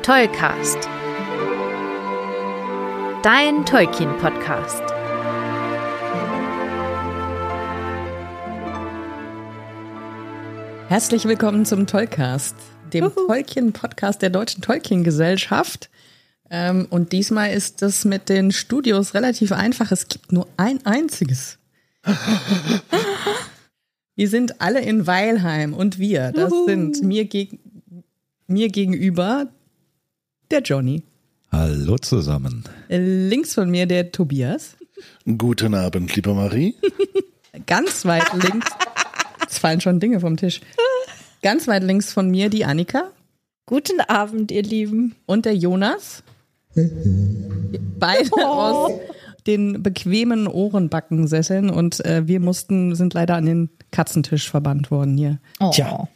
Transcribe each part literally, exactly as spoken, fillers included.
Tollcast. Dein Tolkien-Podcast. Herzlich willkommen zum Tollcast, dem Uhu. Tolkien-Podcast der Deutschen Tolkien-Gesellschaft. Ähm, und diesmal ist das mit den Studios relativ einfach. Es gibt nur ein einziges. Wir sind alle in Weilheim und wir, das Uhu. sind mir, geg- mir gegenüber der Johnny. Hallo zusammen. Links von mir der Tobias. Guten Abend, liebe Marie. Ganz weit links, es fallen schon Dinge vom Tisch. Ganz weit links von mir die Annika. Guten Abend, ihr Lieben. Und der Jonas. Beide oh. aus den bequemen Ohrenbackensesseln und äh, wir mussten, sind leider an den Katzentisch verbannt worden hier. Oh. Tja.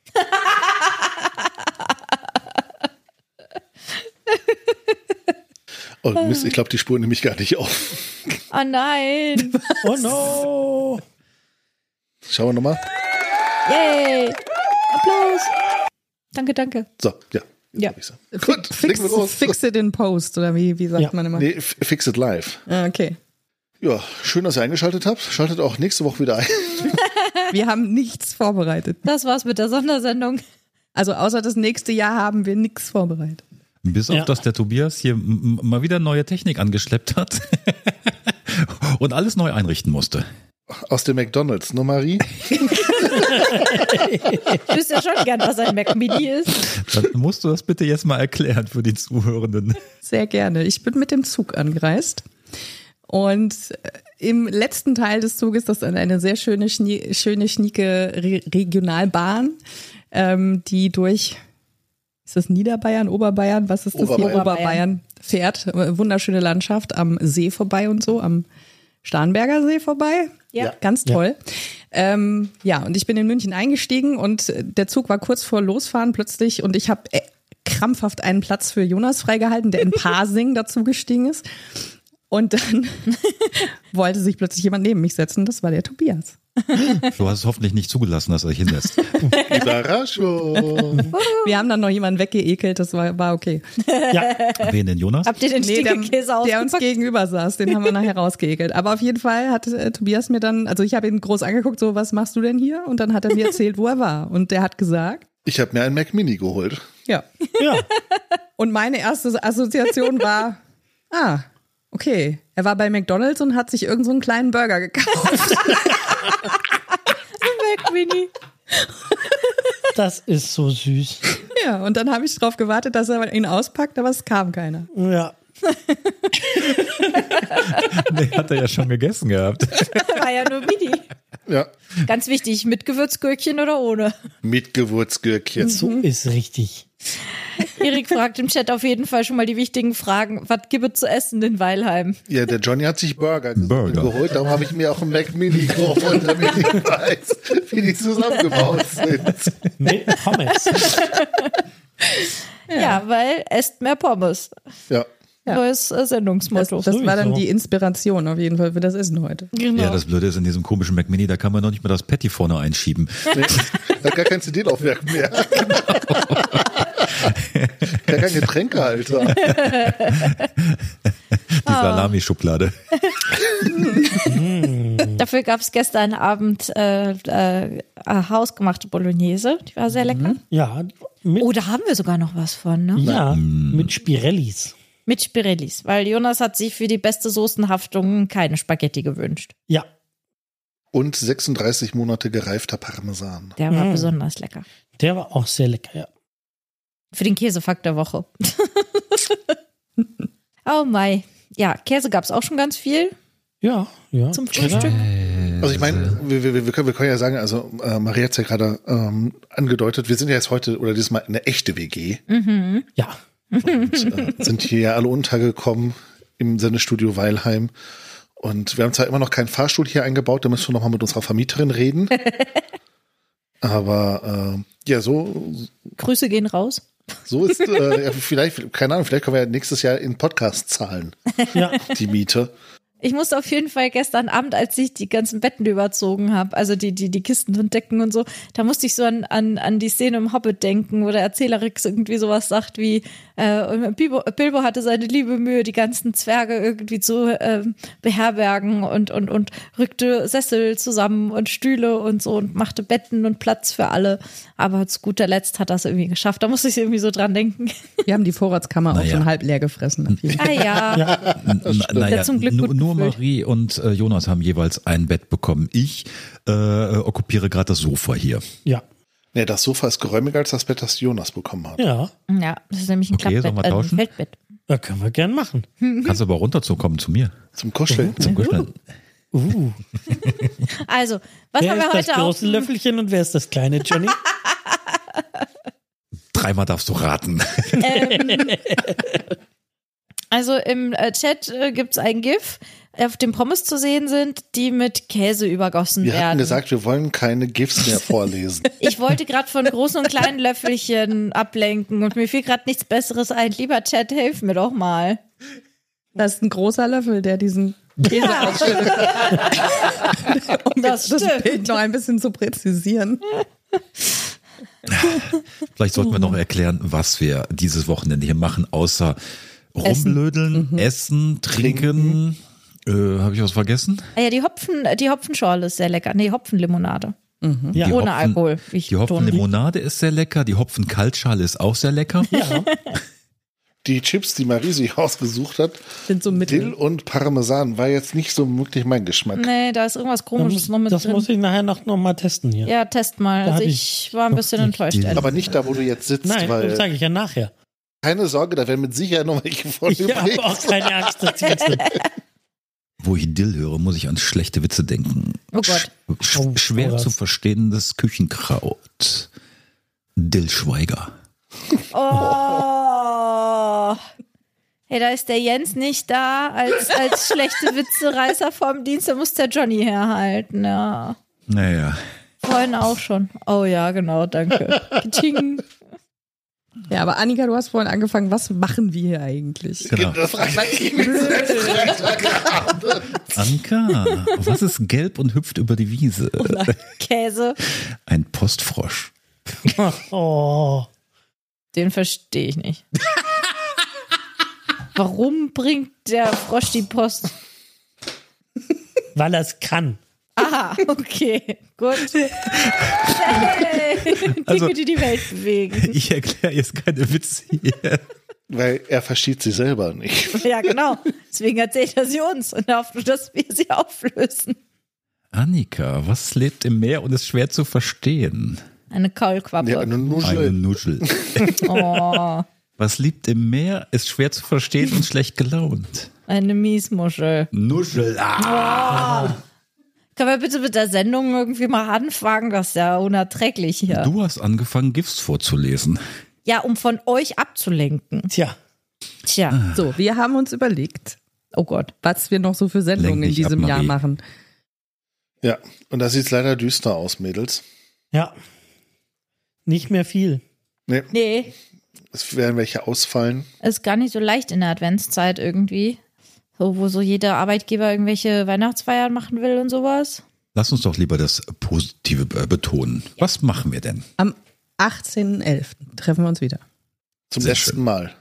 Oh Mist, ich glaube, die Spur nehme ich gar nicht auf. Oh nein. Oh no. Schauen wir nochmal. Yay. Applaus. Danke, danke. So, ja. Ja. Gut, fix, legen wir los. Fix it in post, oder wie, wie sagt ja. man immer? Nee, fix it live. Ah, okay. Ja, schön, dass ihr eingeschaltet habt. Schaltet auch nächste Woche wieder ein. Wir haben nichts vorbereitet. Das war's mit der Sondersendung. Also außer das nächste Jahr haben wir nichts vorbereitet. Bis auf, ja. dass der Tobias hier m- mal wieder neue Technik angeschleppt hat und alles neu einrichten musste. Aus dem McDonald's, ne Marie? Ich wüsste ja schon gern, was ein Mac Mini ist. Dann musst du das bitte jetzt mal erklären für die Zuhörenden. Sehr gerne. Ich bin mit dem Zug angereist und im letzten Teil des Zuges, das ist eine sehr schöne, schnie- schöne schnieke Re- Regionalbahn, ähm, die durch... Ist das Niederbayern, Oberbayern? Was ist das Oberbayern. hier? Oberbayern fährt. Wunderschöne Landschaft am See vorbei und so, am Starnberger See vorbei. Ja. Ganz toll. Ja. Ähm, ja, und ich bin in München eingestiegen und der Zug war kurz vor Losfahren plötzlich und ich habe äh, krampfhaft einen Platz für Jonas freigehalten, der in Pasing dazu gestiegen ist. Und dann wollte sich plötzlich jemand neben mich setzen. Das war der Tobias. Du hast es hoffentlich nicht zugelassen, dass er sich hinlässt. Überraschung. Wir haben dann noch jemanden weggeekelt, das war, war okay. Ja. Wen denn, Jonas? Habt ihr den Nee, der, Stiegelkäse ausgepackt? der uns gegenüber saß, den haben wir nachher rausgeekelt. Aber auf jeden Fall hat äh, Tobias mir dann, also ich habe ihn groß angeguckt, so, was machst du denn hier? Und dann hat er mir erzählt, wo er war. Und der hat gesagt... Ich habe mir einen Mac Mini geholt. Ja. ja. Und meine erste Assoziation war, ah, okay, er war bei McDonald's und hat sich irgend so einen kleinen Burger gekauft. Mac Mini. Das ist so süß. Ja, und dann habe ich darauf gewartet, dass er ihn auspackt, aber es kam keiner. Ja. Nee, hat er ja schon gegessen gehabt. War ja nur Mini. Ja. Ganz wichtig, mit Gewürzgürkchen oder ohne? Mit Gewürzgürkchen. So ist richtig. Erik fragt im Chat auf jeden Fall schon mal die wichtigen Fragen. Was gibt es zu essen in Weilheim? Ja, der Johnny hat sich Burger, Burger. geholt, darum habe ich mir auch einen Mac Mini geholt, damit ich weiß, wie die zusammengebaut sind. Mit Pommes. Ja, ja, weil esst mehr Pommes. Ja. Ja. Neues äh, Sendungsmotto. Das, das war dann die Inspiration auf jeden Fall für das Essen heute. Genau. Ja, das Blöde ist, in diesem komischen Mac Mini, da kann man noch nicht mal das Patty vorne einschieben. Nee, da hat gar kein C D-Laufwerk mehr. Gar kein Getränkehalter. Die Salami-Schublade. Dafür gab es gestern Abend äh, äh, hausgemachte Bolognese. Die war sehr lecker. Ja. Mit, Oh, da haben wir sogar noch was von, ne? ja, mit Spirellis. Mit Spirellis, weil Jonas hat sich für die beste Soßenhaftung keine Spaghetti gewünscht. Ja. Und sechsunddreißig Monate gereifter Parmesan. Der war Mm. besonders lecker. Der war auch sehr lecker, ja. Für den Käsefakt der Woche. Oh mai. Ja, Käse gab es auch schon ganz viel Ja, ja. zum Frühstück. Also ich meine, wir, wir, wir, können, wir können ja sagen, also äh, Maria hat es ja gerade ähm, angedeutet, wir sind ja jetzt heute oder dieses Mal eine echte W G. Mhm. Ja. Und äh, sind hier ja alle untergekommen im Sendestudio Weilheim. Und wir haben zwar immer noch keinen Fahrstuhl hier eingebaut, da müssen wir nochmal mit unserer Vermieterin reden. Aber äh, ja, so, Grüße gehen raus. so ist, äh, ja, vielleicht, keine Ahnung, vielleicht können wir ja nächstes Jahr in Podcast zahlen, Ja. die Miete. Ich musste auf jeden Fall gestern Abend, als ich die ganzen Betten überzogen habe, also die, die, die Kisten und Decken und so, da musste ich so an, an, an die Szene im Hobbit denken, wo der Erzähler Rix irgendwie sowas sagt wie, äh, Bilbo, Bilbo hatte seine liebe Mühe, die ganzen Zwerge irgendwie zu äh, beherbergen und, und, und rückte Sessel zusammen und Stühle und so und machte Betten und Platz für alle. Aber zu guter Letzt hat das irgendwie geschafft. Da musste ich irgendwie so dran denken. Wir haben die Vorratskammer auch Naja. schon halb leer gefressen. Ah ja. N- n- naja, Ja, zum Glück nu- gut nur gefüllt. Marie und äh, Jonas haben jeweils ein Bett bekommen. Ich äh, okkupiere gerade das Sofa hier. Ja. Nee, das Sofa ist geräumiger als das Bett, das Jonas bekommen hat. Ja. Ja, das ist nämlich ein Okay, sollen wir Klappbett, äh, ein tauschen? Feldbett. Da können wir gern machen. Kannst aber runterzukommen zu mir. Zum Kuscheln. Zum Kuscheln. Uh. Also, was Wer haben wir ist das heute auf große dem- Löffelchen und wer ist das kleine, Johnny? Dreimal darfst du raten. Ähm, also im äh, Chat äh, gibt's ein GIF, auf dem Pommes zu sehen sind, die mit Käse übergossen Wir werden. hatten gesagt, wir wollen keine GIFs mehr vorlesen. Ich wollte gerade von großen und kleinen Löffelchen ablenken und mir fiel gerade nichts Besseres ein. Lieber Chat, hilf mir doch mal. Das ist ein großer Löffel, der diesen Käse ausschüttet. Um Das das stimmt. Bild noch ein bisschen zu präzisieren. Vielleicht sollten wir noch erklären, was wir dieses Wochenende hier machen, außer rumblödeln, essen, trinken. Äh, Habe ich was vergessen? Ah ja, die Hopfen, die Hopfenschorle ist sehr lecker. Nee, Hopfenlimonade. Ja. Die Ohne Hopfen- Alkohol, wie ich Die betone. Hopfenlimonade ist sehr lecker, die Hopfenkaltschale ist auch sehr lecker. Ja. Die Chips, die Marie sich ausgesucht hat, Sind so Dill mittel. und Parmesan, war jetzt nicht so wirklich mein Geschmack. Nee, da ist irgendwas Das, Komisches noch mit das drin. muss ich nachher noch, noch mal testen hier. Ja, test mal. Da Also hab ich ich war ein noch bisschen nicht enttäuscht. die- ehrlich. Aber nicht da, wo du jetzt sitzt, Nein, das weil sage ich ja nachher. keine Sorge, da werden mit Sicherheit noch welche von Ich übrig. habe auch keine Angst, dass die jetzt Wo ich Dill höre, muss ich an schlechte Witze denken. Oh Gott. Sch Oh, schwer was? zu verstehendes Küchenkraut. Dill Schweiger. Oh. Hey, da ist der Jens nicht da als, als schlechte Witzereißer vom Dienst. Da muss der Johnny herhalten. Ja. Naja. Vorhin auch schon. Oh ja, genau, danke. Ting. Ja, aber Annika, du hast vorhin angefangen, was machen wir hier eigentlich? Genau. Das frage ich mich. Anka, was ist gelb und hüpft über die Wiese? Käse. Ein Postfrosch. Oh. Den verstehe ich nicht. Warum bringt der Frosch die Post? Weil er es kann. Aha, okay, gut. Hey, Dinge, Also- die die Welt bewegen. Ich erkläre jetzt keine Witze hier. Weil er versteht sie selber nicht. Ja, genau. Deswegen erzählt er sie uns und hofft, dass wir sie auflösen. Annika, was lebt im Meer und ist schwer zu verstehen? Eine Kaulquappe. Ja, eine Eine Nuschel. Nuschel. Oh, Was lebt im Meer, ist schwer zu verstehen und schlecht gelaunt? eine Miesmuschel. Nuschel. Ah. Können wir bitte mit der Sendung irgendwie mal anfangen? Das ist ja unerträglich hier. Du hast angefangen, GIFs vorzulesen. Ja, um von euch abzulenken. Tja. Tja, So, wir haben uns überlegt, oh Gott. was wir noch so für Sendungen Lenk in dich ab, diesem Jahr Marie. machen. Ja, und da sieht es leider düster aus, Mädels. Ja. Nicht mehr viel. Nee, Nee, es werden welche ausfallen. ist gar nicht so leicht in der Adventszeit irgendwie. So, wo so jeder Arbeitgeber irgendwelche Weihnachtsfeiern machen will und sowas. Lass uns doch lieber das Positive äh, betonen. Was machen wir denn? Am achtzehnten elften treffen wir uns wieder. Zum Sehr letzten schön. Mal.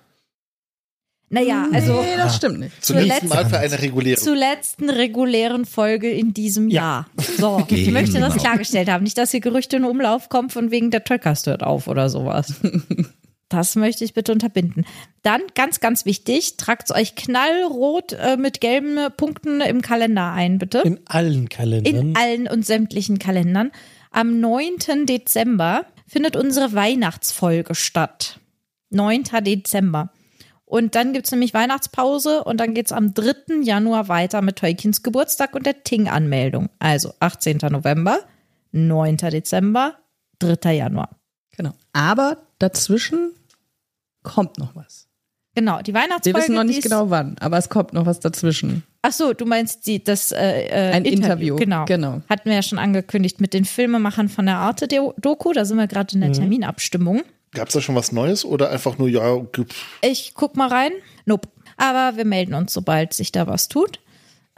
Naja, also Nee, das stimmt nicht. Zum Zur letzten Mal letzten- für eine reguläre. zur letzten regulären Folge in diesem Ja. Jahr. So, ich Genau. möchte das klargestellt haben. Nicht, dass hier Gerüchte in Umlauf kommen von wegen der Tollcast hört auf oder sowas. Das möchte ich bitte unterbinden. Dann, ganz, ganz wichtig, tragt euch knallrot äh, mit gelben Punkten im Kalender ein, bitte. In allen In Kalendern. allen und sämtlichen Kalendern. Am neunten Dezember findet unsere Weihnachtsfolge statt. neunten Dezember. Und dann gibt's nämlich Weihnachtspause und dann geht's am dritten Januar weiter mit Tolkiens Geburtstag und der Ting-Anmeldung. Also achtzehnten November, neunten Dezember, dritten Januar. Genau. Aber dazwischen kommt noch was. Genau, die Weihnachtsfolge. Wir wissen noch die nicht ist- genau wann, aber es kommt noch was dazwischen. Ach so, du meinst die, das äh, äh, Ein Interview, Genau. genau. Hatten wir ja schon angekündigt mit den Filmemachern von der Arte-Doku. Da sind wir gerade in der Terminabstimmung. Gab es da schon was Neues oder einfach nur, ja, gibt- Ich guck mal rein. Nope. Aber wir melden uns, sobald sich da was tut.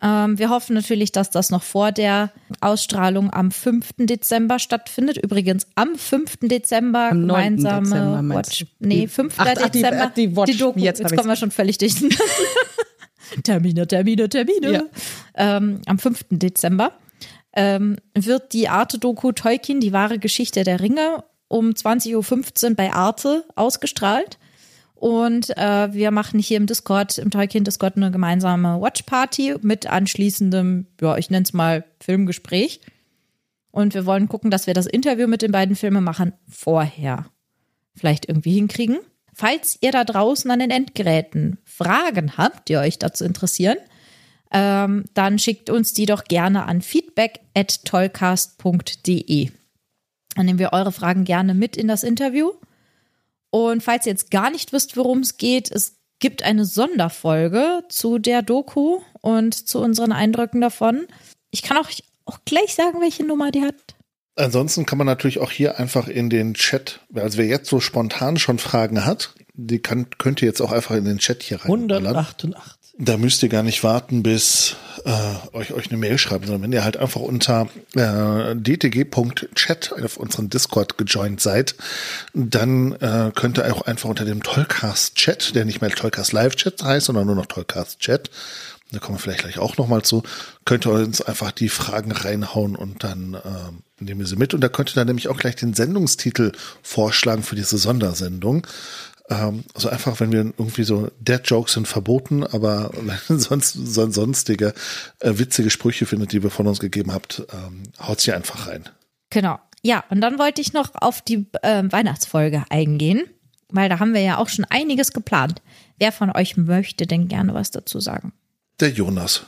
Ähm, wir hoffen natürlich, dass das noch vor der Ausstrahlung am fünften Dezember stattfindet. Übrigens am fünften Dezember Am neunten gemeinsame Dezember meinst Watch. du? Nee, fünften Ach, ach, die- Dezember. ach, die Watch. Doku. Jetzt Jetzt, hab ich's. kommen wir schon völlig durcheinander. Termine, Termine, Termine. Ja. Ähm, am fünften Dezember ähm, wird die Arte-Doku Tolkien, die wahre Geschichte der Ringe, um zwanzig Uhr fünfzehn bei Arte ausgestrahlt. Und äh, wir machen hier im Discord, im Tolkien-Discord eine gemeinsame Watch-Party mit anschließendem, ja, ich nenne es mal Filmgespräch. Und wir wollen gucken, dass wir das Interview mit den beiden Filmemachern vorher vielleicht irgendwie hinkriegen. Falls ihr da draußen an den Endgeräten Fragen habt, die euch dazu interessieren, ähm, dann schickt uns die doch gerne an feedback at tollcast punkt de. Dann nehmen wir eure Fragen gerne mit in das Interview. Und falls ihr jetzt gar nicht wisst, worum es geht, es gibt eine Sonderfolge zu der Doku und zu unseren Eindrücken davon. Ich kann auch, auch gleich sagen, welche Nummer die hat. Ansonsten kann man natürlich auch hier einfach in den Chat, also wer jetzt so spontan schon Fragen hat, die kann, könnt ihr jetzt auch einfach in den Chat hier rein. hundertachtundachtzig. Da müsst ihr gar nicht warten, bis äh, euch, euch eine Mail schreiben, sondern wenn ihr halt einfach unter äh, d t g punkt chat auf unseren Discord gejoint seid, dann äh, könnt ihr auch einfach unter dem Tollcast-Chat, der nicht mehr Tollcast Live-Chat heißt, sondern nur noch Tollcast-Chat, da kommen wir vielleicht gleich auch nochmal zu, könnt ihr uns einfach die Fragen reinhauen und dann äh, nehmen wir sie mit. Und da könnt ihr dann nämlich auch gleich den Sendungstitel vorschlagen für diese Sondersendung. Ähm, also einfach, wenn wir irgendwie so Dead Jokes sind verboten, aber wenn ihr sonst so sonstige äh, witzige Sprüche findet, die wir von uns gegeben habt, ähm, haut sie einfach rein. Genau. Ja, und dann wollte ich noch auf die äh, Weihnachtsfolge eingehen, weil da haben wir ja auch schon einiges geplant. Wer von euch möchte denn gerne was dazu sagen? Der Jonas.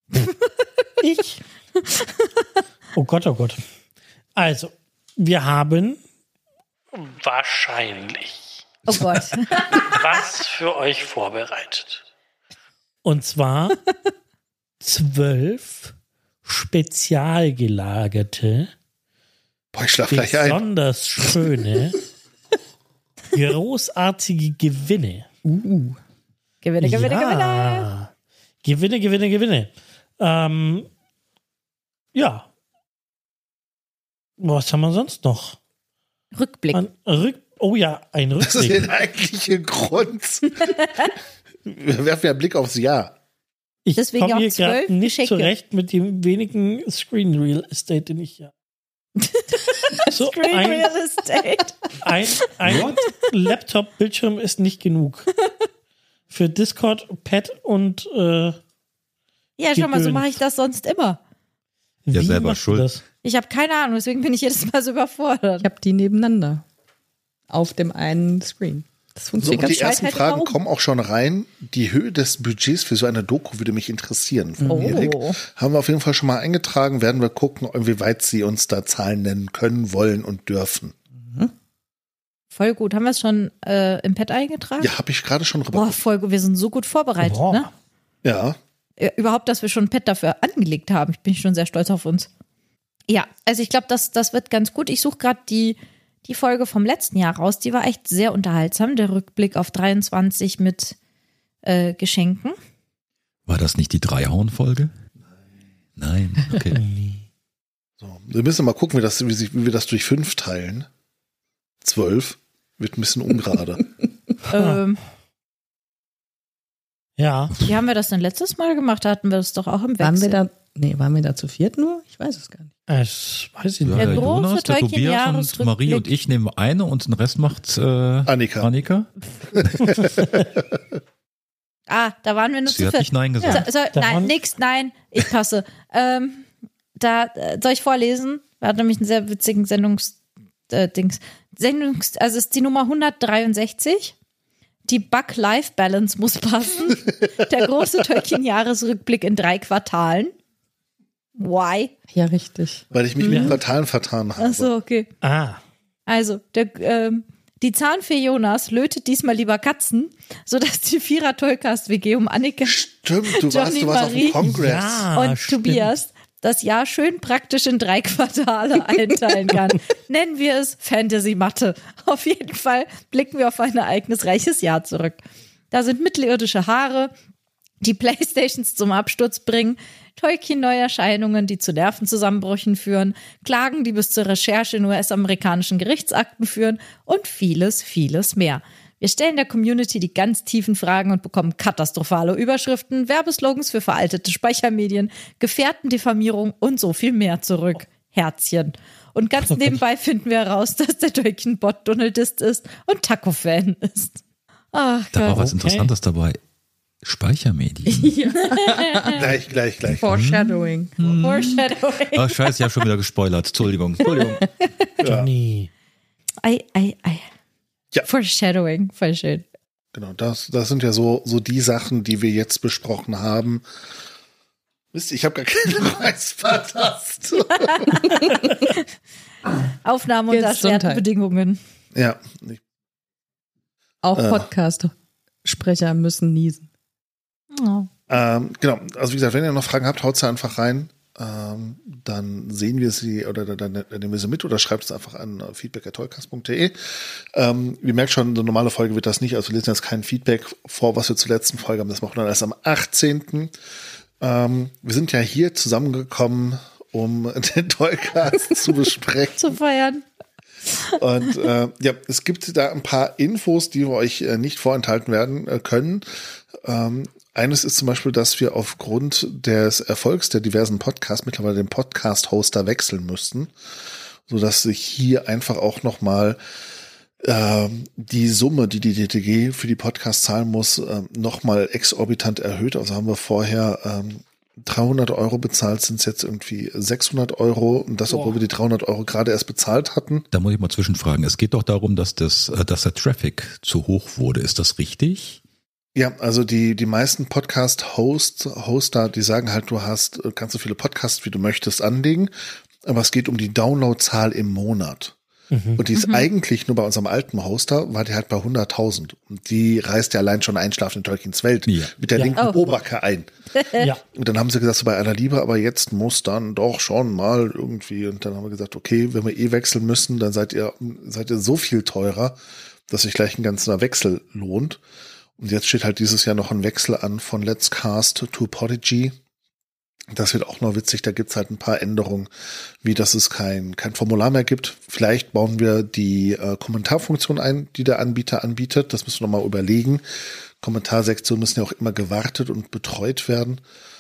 Ich? Oh Gott, oh Gott. Also, wir haben wahrscheinlich Oh Gott. was für euch vorbereitet. Und zwar zwölf spezial gelagerte, Boah, ich schlaf gleich ein. besonders schöne, großartige Gewinne. Uh. Gewinne, Gewinne, ja. Gewinne. Gewinne, Gewinne, Gewinne. Ähm, ja. Was haben wir sonst noch? Rückblick. Ein Rück oh ja, ein Das ist Rückblick. der eigentliche Grund. Wir werfen ja einen Blick aufs Jahr. Ich Deswegen komme auch hier gerade zwölf nicht Geschenke. zurecht mit dem wenigen Screen Real Estate, den ich ja. So, Screen ein, Real Estate. ein, ein Laptop-Bildschirm ist nicht genug. Für Discord, Pad und äh, Ja, schau mal, so Gedöns. mache ich das sonst immer. Ja, wie selber machst du schuld. das? Ich habe keine Ahnung, deswegen bin ich jedes Mal so überfordert. Ich habe die nebeneinander auf dem einen Screen. Das So, funktioniert und die ganz ersten halt Fragen immer um. kommen auch schon rein. Die Höhe des Budgets für so eine Doku würde mich interessieren. Von Oh. Erik. Haben wir auf jeden Fall schon mal eingetragen. Werden wir gucken, inwieweit sie uns da Zahlen nennen können, wollen und dürfen. Voll gut. Haben wir es schon äh, im Pad eingetragen? Ja, habe ich gerade schon Boah, rüber. voll gut. Wir sind so gut vorbereitet, Boah. ne? Ja, Ja, überhaupt, dass wir schon ein Pad dafür angelegt haben. Ich bin schon sehr stolz auf uns. Ja, also ich glaube, das, das wird ganz gut. Ich suche gerade die, die Folge vom letzten Jahr raus. Die war echt sehr unterhaltsam. Der Rückblick auf dreiundzwanzig mit äh, Geschenken. War das nicht die Dreihauen-Folge? Nein. Okay. so. Wir müssen mal gucken, wie, das, wie, sich, wie wir das durch fünf teilen. Zwölf wird ein bisschen ungerade. ähm, Ja. wie haben wir das denn letztes Mal gemacht? Da hatten wir das doch auch im Waren wir Wechsel. da, nee, waren wir da zu viert nur? Ich weiß es gar nicht. Das weiß ich Ja, nicht. Der der große Jonas, der Tobias und Tolkien-Jahresrückblick. Marie und ich nehmen eine und den Rest macht äh, Annika. Annika. Ah, da waren wir nur Sie zu hat viert. nicht Nein gesagt. So, so, Da nein, waren- nix, nein, ich passe. ähm, da äh, soll ich vorlesen? Wir hatten nämlich einen sehr witzigen Sendungs äh, Dings. Sendungs also es ist die Nummer hundertdreiundsechzig. Die Bug-Life-Balance muss passen. Der große Tolkien-Jahresrückblick in drei Quartalen. Why? Ja, richtig. Weil ich mich mit Quartalen vertan habe. Ach so, okay. Ah. Also, der, ähm, die Zahnfee Jonas lötet diesmal lieber Katzen, sodass die Vierer-Tollcast-W G um Annika Stimmt, du warst, Johnny du warst auf Marie. dem Kongress. Ja, und stimmt. Tobias das Jahr schön praktisch in drei Quartale einteilen kann. Nennen wir es Fantasy-Mathe. Auf jeden Fall blicken wir auf ein ereignisreiches Jahr zurück. Da sind mittelirdische Haare, die Playstations zum Absturz bringen, Tolkien-Neuerscheinungen, die zu Nervenzusammenbrüchen führen, Klagen, die bis zur Recherche in U S-amerikanischen Gerichtsakten führen und vieles, vieles mehr. Wir stellen der Community die ganz tiefen Fragen und bekommen katastrophale Überschriften, Werbeslogans für veraltete Speichermedien, Gefährtendiffamierung und so viel mehr zurück. Herzchen. Und ganz nebenbei finden wir heraus, dass der Tolkien-Bot Donaldist ist und Taco-Fan ist. Ach Da war Gott. was Interessantes dabei. Speichermedien. Gleich, gleich, gleich. Foreshadowing. Foreshadowing. Ach scheiße, ich habe schon wieder gespoilert. Entschuldigung. Entschuldigung. Johnny. Ei, ei, ei. Ja. Foreshadowing, voll schön. Genau, das, das sind ja so, so die Sachen, die wir jetzt besprochen haben. Wisst ihr, ich habe gar keinen Reißvertast. Aufnahme unter Gesundheit. erschwerten Bedingungen. Ja, ich, Auch Äh. Podcast-Sprecher müssen niesen. Oh. ähm, genau. Also wie gesagt, wenn ihr noch Fragen habt, haut sie einfach rein. Ähm, dann sehen wir sie oder dann, dann nehmen wir sie mit oder schreibt es einfach an uh, feedback at tollcast punkt de. Ähm, ihr merkt schon, eine normale Folge wird das nicht. Also wir lesen jetzt kein Feedback vor, was wir zur letzten Folge haben. Das machen wir dann erst am achtzehnten Ähm, wir sind ja hier zusammengekommen, um den Tollcast zu besprechen. Zu feiern. Und äh, ja, es gibt da ein paar Infos, die wir euch äh, nicht vorenthalten werden äh, können. Ähm, eines ist zum Beispiel, dass wir aufgrund des Erfolgs der diversen Podcasts mittlerweile den Podcast-Hoster wechseln müssten, sodass sich hier einfach auch nochmal äh, die Summe, die die D T G für die Podcasts zahlen muss, äh, nochmal exorbitant erhöht. Also haben wir vorher ähm, dreihundert Euro bezahlt, sind es jetzt irgendwie sechshundert Euro. Und das, obwohl wir die dreihundert Euro gerade erst bezahlt hatten. Da muss ich mal zwischenfragen. Es geht doch darum, dass das, äh, dass der Traffic zu hoch wurde. Ist das richtig? Ja, also die, die meisten Podcast-Hosts, Hoster, die sagen halt, du hast, kannst so viele Podcasts, wie du möchtest, anlegen. Aber es geht um die Downloadzahl im Monat. Mhm. Und die ist mhm. eigentlich nur bei unserem alten Hoster, war die halt bei hunderttausend. Und die reißt ja allein schon Einschlafen in Tolkiens Welt ja. mit der ja. linken Oh. Oberke ein. Ja. Und dann haben sie gesagt, so bei aller Liebe, aber jetzt muss dann doch schon mal irgendwie. Und dann haben wir gesagt, okay, wenn wir eh wechseln müssen, dann seid ihr, seid ihr so viel teurer, dass sich gleich ein ganzer Wechsel lohnt. Und jetzt steht halt dieses Jahr noch ein Wechsel an von Let's Cast to Podigy. Das wird auch noch witzig, da gibt's halt ein paar Änderungen, wie dass es kein kein Formular mehr gibt. Vielleicht bauen wir die äh, Kommentarfunktion ein, die der Anbieter anbietet. Das müssen wir nochmal überlegen. Kommentarsektionen müssen ja auch immer gewartet und betreut werden.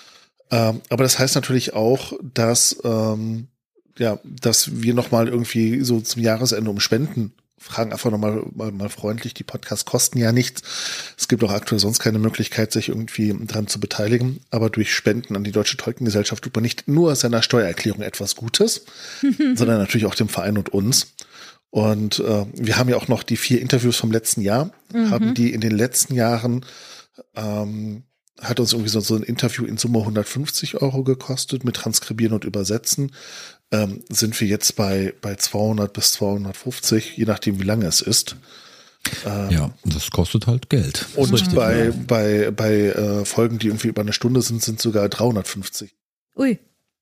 Ähm, aber das heißt natürlich auch, dass ähm, ja, dass wir nochmal irgendwie so zum Jahresende um Spenden fragen, einfach nochmal mal, mal freundlich. Die Podcasts kosten ja nichts. Es gibt auch aktuell sonst keine Möglichkeit, sich irgendwie dran zu beteiligen. Aber durch Spenden an die Deutsche Tolkien-Gesellschaft tut man nicht nur seiner Steuererklärung etwas Gutes, sondern natürlich auch dem Verein und uns. Und äh, wir haben ja auch noch die vier Interviews vom letzten Jahr, mhm. haben die in den letzten Jahren ähm, hat uns irgendwie so, so ein Interview in Summe hundertfünfzig Euro gekostet mit Transkribieren und Übersetzen. Ähm, sind wir jetzt bei, bei zweihundert bis zweihundertfünfzig, je nachdem, wie lange es ist. Ähm, ja, das kostet halt Geld. Und richtig, bei, ja. bei, bei äh, Folgen, die irgendwie über eine Stunde sind, sind sogar dreihundertfünfzig. Ui.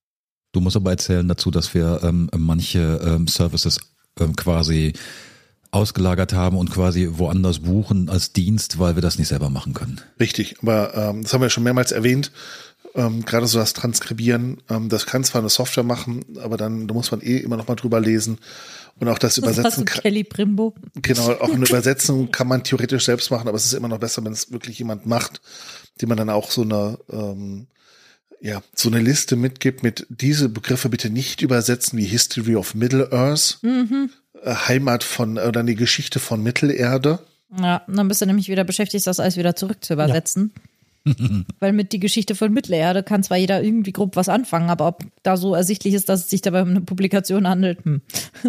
Du musst aber erzählen dazu, dass wir ähm, manche ähm, Services ähm, quasi ausgelagert haben und quasi woanders buchen als Dienst, weil wir das nicht selber machen können. Richtig, aber ähm, das haben wir schon mehrmals erwähnt. Ähm, gerade so das Transkribieren, ähm, das kann zwar eine Software machen, aber dann da muss man eh immer noch mal drüber lesen. Und auch das Übersetzen. Was hast du, Kelly Primbo? Genau, auch eine Übersetzung kann man theoretisch selbst machen, aber es ist immer noch besser, wenn es wirklich jemand macht, dem man dann auch so eine ähm, ja so eine Liste mitgibt mit diese Begriffe bitte nicht übersetzen wie History of Middle Earth, mhm. äh, Heimat von oder die Geschichte von Mittelerde. Ja, dann bist du nämlich wieder beschäftigt, das alles wieder zurück zu übersetzen. Ja. Weil mit die Geschichte von Mittelerde kann zwar jeder irgendwie grob was anfangen, aber ob da so ersichtlich ist, dass es sich dabei um eine Publikation handelt. Hm.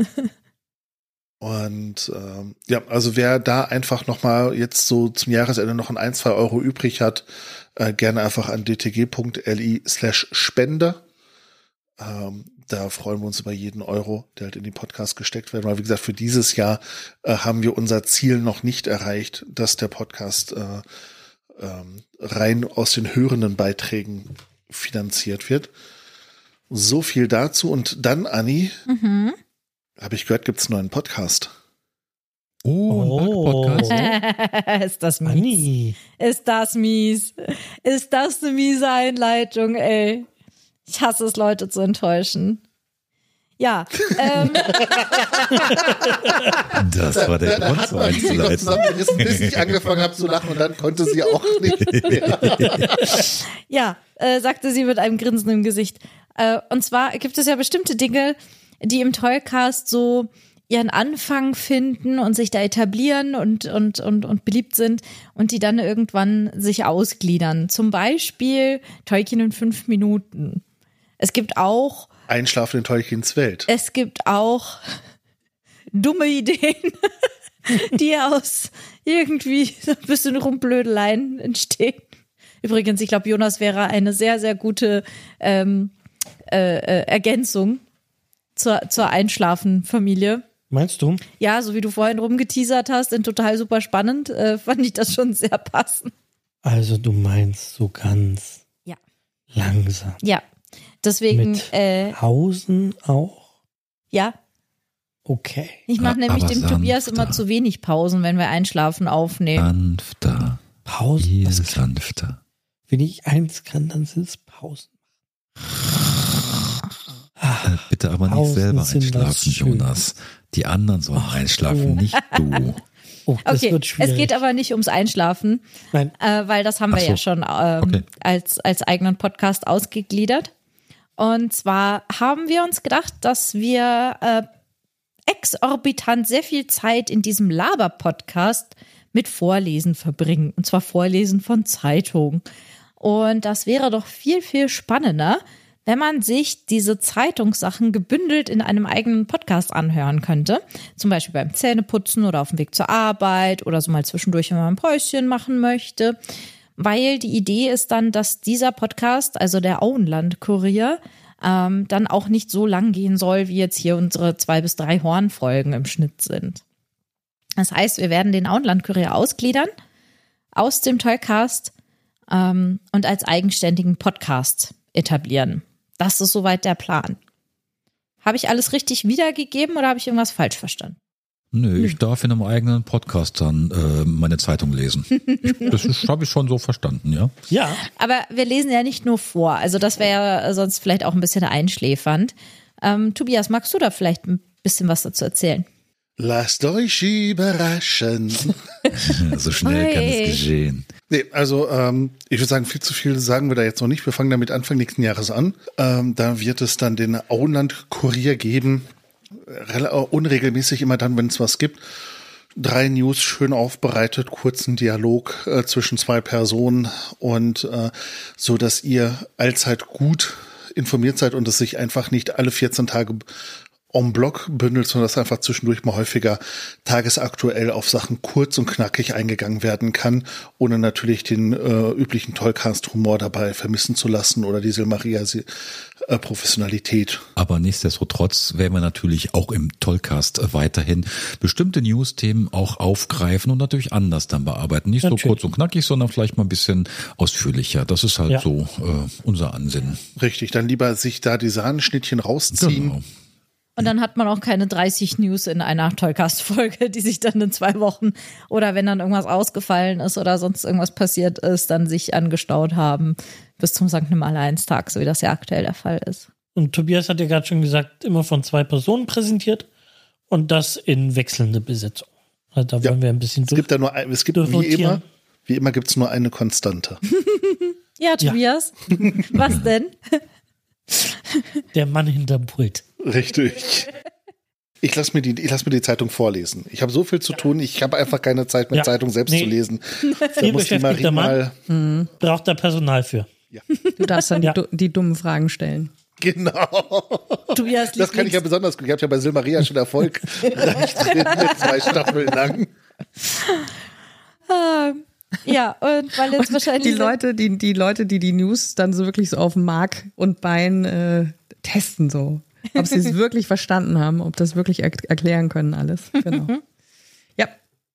Und ähm, ja, also wer da einfach nochmal jetzt so zum Jahresende noch ein, ein zwei Euro übrig hat, äh, gerne einfach an dtg.li slash Spende. Ähm, da freuen wir uns über jeden Euro, der halt in den Podcast gesteckt wird. Weil wie gesagt, für dieses Jahr äh, haben wir unser Ziel noch nicht erreicht, dass der Podcast äh, ähm, rein aus den hörenden Beiträgen finanziert wird. So viel dazu. Und dann, Anni, mhm. habe ich gehört, gibt's einen neuen Podcast. Oh, ein Podcast. Ist das mies? Anni. Ist das mies? Ist das eine miese Einleitung, ey? Ich hasse es, Leute zu enttäuschen. Ja, ähm. Das war der Dann Grund, hat so man sich noch einzuleiten. zusammengerissen, bis ich angefangen habe zu lachen und dann konnte sie auch nicht mehr. Ja, äh, sagte sie mit einem Grinsen im Gesicht. Äh, und zwar gibt es ja bestimmte Dinge, die im Toycast so ihren Anfang finden und sich da etablieren und, und, und, und beliebt sind und die dann irgendwann sich ausgliedern. Zum Beispiel Tolkien in fünf Minuten. Es gibt auch Einschlafen in Tolkiens Welt. Es gibt auch dumme Ideen, die aus irgendwie so ein bisschen Rumblödeleien entstehen. Übrigens, ich glaube, Jonas wäre eine sehr, sehr gute ähm, äh, äh, Ergänzung zur, zur Einschlafen-Familie. Meinst du? Ja, so wie du vorhin rumgeteasert hast, sind total super spannend, äh, fand ich das schon sehr passend. Also du meinst so ganz Ja. langsam. Ja, deswegen, Mit äh, Pausen auch? ja, Okay. ich mache A- nämlich aber dem Tobias sanfter. immer zu wenig Pausen, wenn wir Einschlafen aufnehmen. Sanfter. Pausen? Viel Was kann, sanfter. wenn ich eins kann, dann sind es Pausen. Äh, bitte aber nicht Pausen selber sind was einschlafen, Schönes. Jonas. Die anderen sollen einschlafen, oh. nicht du. Oh, das Okay, wird schwierig. es geht aber nicht ums Einschlafen, Nein, äh, weil das haben wir Ach so. ja schon ähm, Okay. als, als eigenen Podcast ausgegliedert. Und zwar haben wir uns gedacht, dass wir äh, exorbitant sehr viel Zeit in diesem Laber-Podcast mit Vorlesen verbringen. Und zwar Vorlesen von Zeitungen. Und das wäre doch viel, viel spannender, wenn man sich diese Zeitungssachen gebündelt in einem eigenen Podcast anhören könnte. Zum Beispiel beim Zähneputzen oder auf dem Weg zur Arbeit oder so mal zwischendurch, wenn man ein Päuschen machen möchte. Weil die Idee ist dann, dass dieser Podcast, also der Auenland-Kurier, ähm, dann auch nicht so lang gehen soll, wie jetzt hier unsere zwei bis drei Hornfolgen im Schnitt sind. Das heißt, wir werden den Auenland-Kurier ausgliedern aus dem Toycast ähm, und als eigenständigen Podcast etablieren. Das ist soweit der Plan. Habe ich alles richtig wiedergegeben oder habe ich irgendwas falsch verstanden? Nö, ich darf in einem eigenen Podcast dann äh, meine Zeitung lesen. Ich, das habe ich schon so verstanden, ja. ja. Aber wir lesen ja nicht nur vor. Also das wäre ja sonst vielleicht auch ein bisschen einschläfernd. Ähm, Tobias, magst du da vielleicht ein bisschen was dazu erzählen? Lasst euch überraschen. So schnell kann Oi. es geschehen. Nee, also ähm, ich würde sagen, viel zu viel sagen wir da jetzt noch nicht. Wir fangen damit Anfang nächsten Jahres an. Ähm, da wird es dann den Auenland-Kurier geben. Rel- unregelmäßig immer dann, wenn es was gibt. Drei News schön aufbereitet, kurzen Dialog äh, zwischen zwei Personen und äh, so, dass ihr allzeit gut informiert seid und es sich einfach nicht alle vierzehn Tage en bloc bündelt, sondern dass einfach zwischendurch mal häufiger tagesaktuell auf Sachen kurz und knackig eingegangen werden kann, ohne natürlich den äh, üblichen Tollcast-Humor dabei vermissen zu lassen oder die Silmaria-Professionalität. Aber nichtsdestotrotz werden wir natürlich auch im Tollcast äh, weiterhin bestimmte News-Themen auch aufgreifen und natürlich anders dann bearbeiten. Nicht Natürlich. so kurz und knackig, sondern vielleicht mal ein bisschen ausführlicher. Das ist halt Ja. so äh, unser Ansinnen. Richtig, dann lieber sich da die Sahnenschnittchen rausziehen. Genau. Und dann hat man auch keine dreißig News in einer Tollcast-Folge, die sich dann in zwei Wochen oder wenn dann irgendwas ausgefallen ist oder sonst irgendwas passiert ist, dann sich angestaut haben bis zum Sankt Nimmerleinstag, so wie das ja aktuell der Fall ist. Und Tobias hat ja gerade schon gesagt, immer von zwei Personen präsentiert und das in wechselnde Besetzung. Also da wollen Ja. wir ein bisschen Es durch. gibt da nur ein, es gibt wie durchrotieren. immer, wie immer gibt es nur eine Konstante. Ja, Tobias, was denn? Der Mann hinterm Pult. Richtig. Ich lasse mir, die, ich lass mir die Zeitung vorlesen. Ich habe so viel zu tun, ich habe einfach keine Zeit, mir Ja. Zeitung selbst Nee. zu lesen. Da Viel muss die beschäftigter Marie Mann. mal. Braucht da Personal für. Du darfst dann Ja. die, du- die dummen Fragen stellen. Genau. Tobias Das kann ich ja besonders gut. Ich habe ja bei Silmaria schon Erfolg reich drin mit zwei Staffeln lang. Ja, und weil jetzt wahrscheinlich Die Leute, die, die Leute, die die News dann so wirklich so auf Mark und Bein äh, testen so. Ob sie es wirklich verstanden haben, ob das wirklich er erklären können alles. Genau. Ja.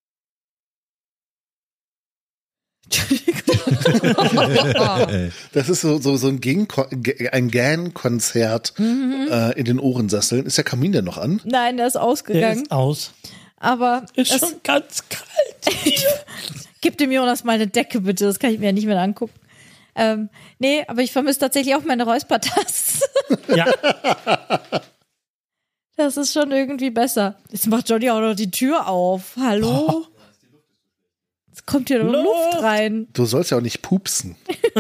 Das ist so, so, so ein, Ging ein Gan-Konzert äh, in den Ohrensesseln. Ist der Kamin denn noch an? Nein, der ist Der ausgegangen. ist aus. Aber Ist es schon ganz kalt. gib dem Jonas mal eine Decke, bitte. Das kann ich mir ja nicht mehr angucken. Ähm, nee, aber ich vermisse tatsächlich auch meine Räuspertaste. Ja. Das ist schon irgendwie besser. Jetzt macht Johnny auch noch die Tür auf. Hallo? Jetzt kommt hier noch Luft, Luft rein. Du sollst ja auch nicht pupsen.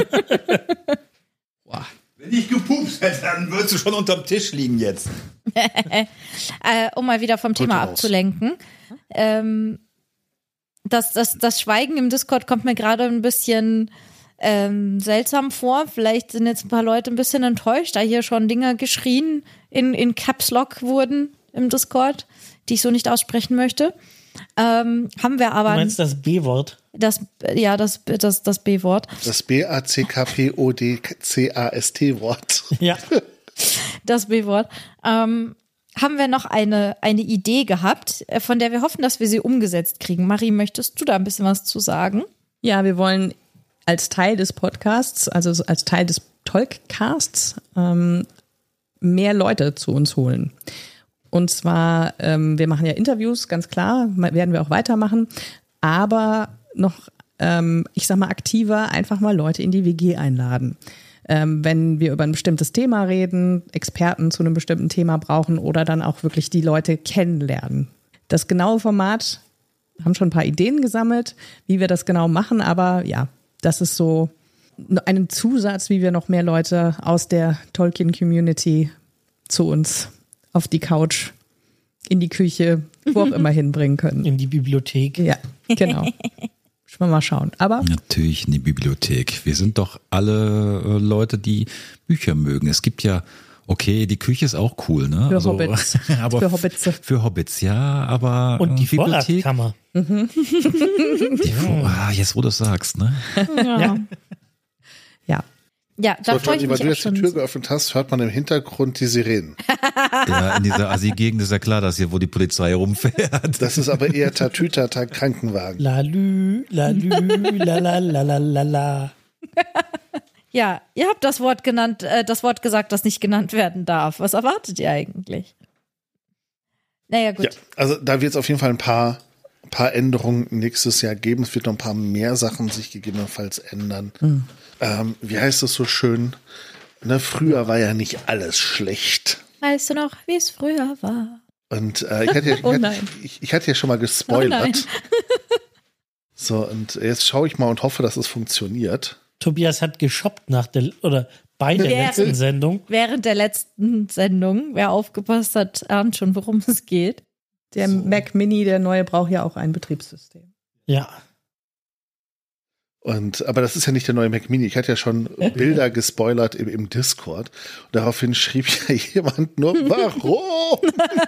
Boah. Wenn ich gepupst hätte, dann würdest du schon unterm Tisch liegen jetzt. äh, um mal wieder vom Thema Gute abzulenken. Ähm, das, das, das Schweigen im Discord kommt mir gerade ein bisschen ähm, seltsam vor. Vielleicht sind jetzt ein paar Leute ein bisschen enttäuscht, da hier schon Dinge geschrien in, in Caps Lock wurden im Discord, die ich so nicht aussprechen möchte. Ähm, haben wir aber. Du meinst das B-Wort? Das, ja, das, das, das B-Wort. Das B A C K P O D C A S T-Wort. Ja. Das B-Wort. Ähm, haben wir noch eine, eine Idee gehabt, von der wir hoffen, dass wir sie umgesetzt kriegen. Marie, möchtest du da ein bisschen was zu sagen? Ja, wir wollen als Teil des Podcasts, also als Teil des Tolkcasts, ähm, mehr Leute zu uns holen. Und zwar, ähm, wir machen ja Interviews, ganz klar, werden wir auch weitermachen, aber noch, ähm, ich sag mal, aktiver einfach mal Leute in die W G einladen. Ähm, wenn wir über ein bestimmtes Thema reden, Experten zu einem bestimmten Thema brauchen oder dann auch wirklich die Leute kennenlernen. Das genaue Format, haben schon ein paar Ideen gesammelt, wie wir das genau machen, aber ja, das ist so ein Zusatz, wie wir noch mehr Leute aus der Tolkien-Community zu uns auf die Couch, in die Küche, wo auch immer hinbringen können. In die Bibliothek. Ja, genau. Schon mal schauen. Aber natürlich in die Bibliothek. Wir sind doch alle äh, Leute, die Bücher mögen. Es gibt ja, okay, die Küche ist auch cool, ne? Für also, Hobbits. Aber für Hobbits. Für Hobbits, ja, aber Und die Bibliothek. Vorratskammer. Mhm. Die Vor- ah, jetzt wo du es sagst, ne? Ja. Ja. Ja. Ja, da So, freue ich Johnny, weil mich du auch jetzt die schon. Tür geöffnet hast, hört man im Hintergrund die Sirenen. Ja, in dieser Assi-Gegend ist ja klar, dass hier, wo die Polizei rumfährt. Das ist aber eher Tatütata Krankenwagen. Lalü, lalü, lalalala. Ja, ihr habt das Wort genannt, äh, das Wort gesagt, das nicht genannt werden darf. Was erwartet ihr eigentlich? Naja, gut. Ja, also da wird es auf jeden Fall ein paar, paar Änderungen nächstes Jahr geben. Es wird noch ein paar mehr Sachen sich gegebenenfalls ändern. Mhm. Ähm, wie heißt es so schön? Ne, früher war ja nicht alles schlecht. Weißt du noch, wie es früher war? Und äh, ich, hatte ja, ich, Oh hatte, nein. ich, ich hatte ja schon mal Oh gespoilert. nein. So, und jetzt schaue ich mal und hoffe, dass es funktioniert. Tobias hat geshoppt nach der, oder bei der Während- letzten Sendung. Während der letzten Sendung, wer aufgepasst hat, ahnt schon, worum es geht. Der Mac Mini, der neue, braucht ja auch ein Betriebssystem. Ja. Und, aber das ist ja nicht der neue Mac Mini. Ich hatte ja schon Bilder gespoilert im, im Discord. Und daraufhin schrieb ja jemand nur, warum?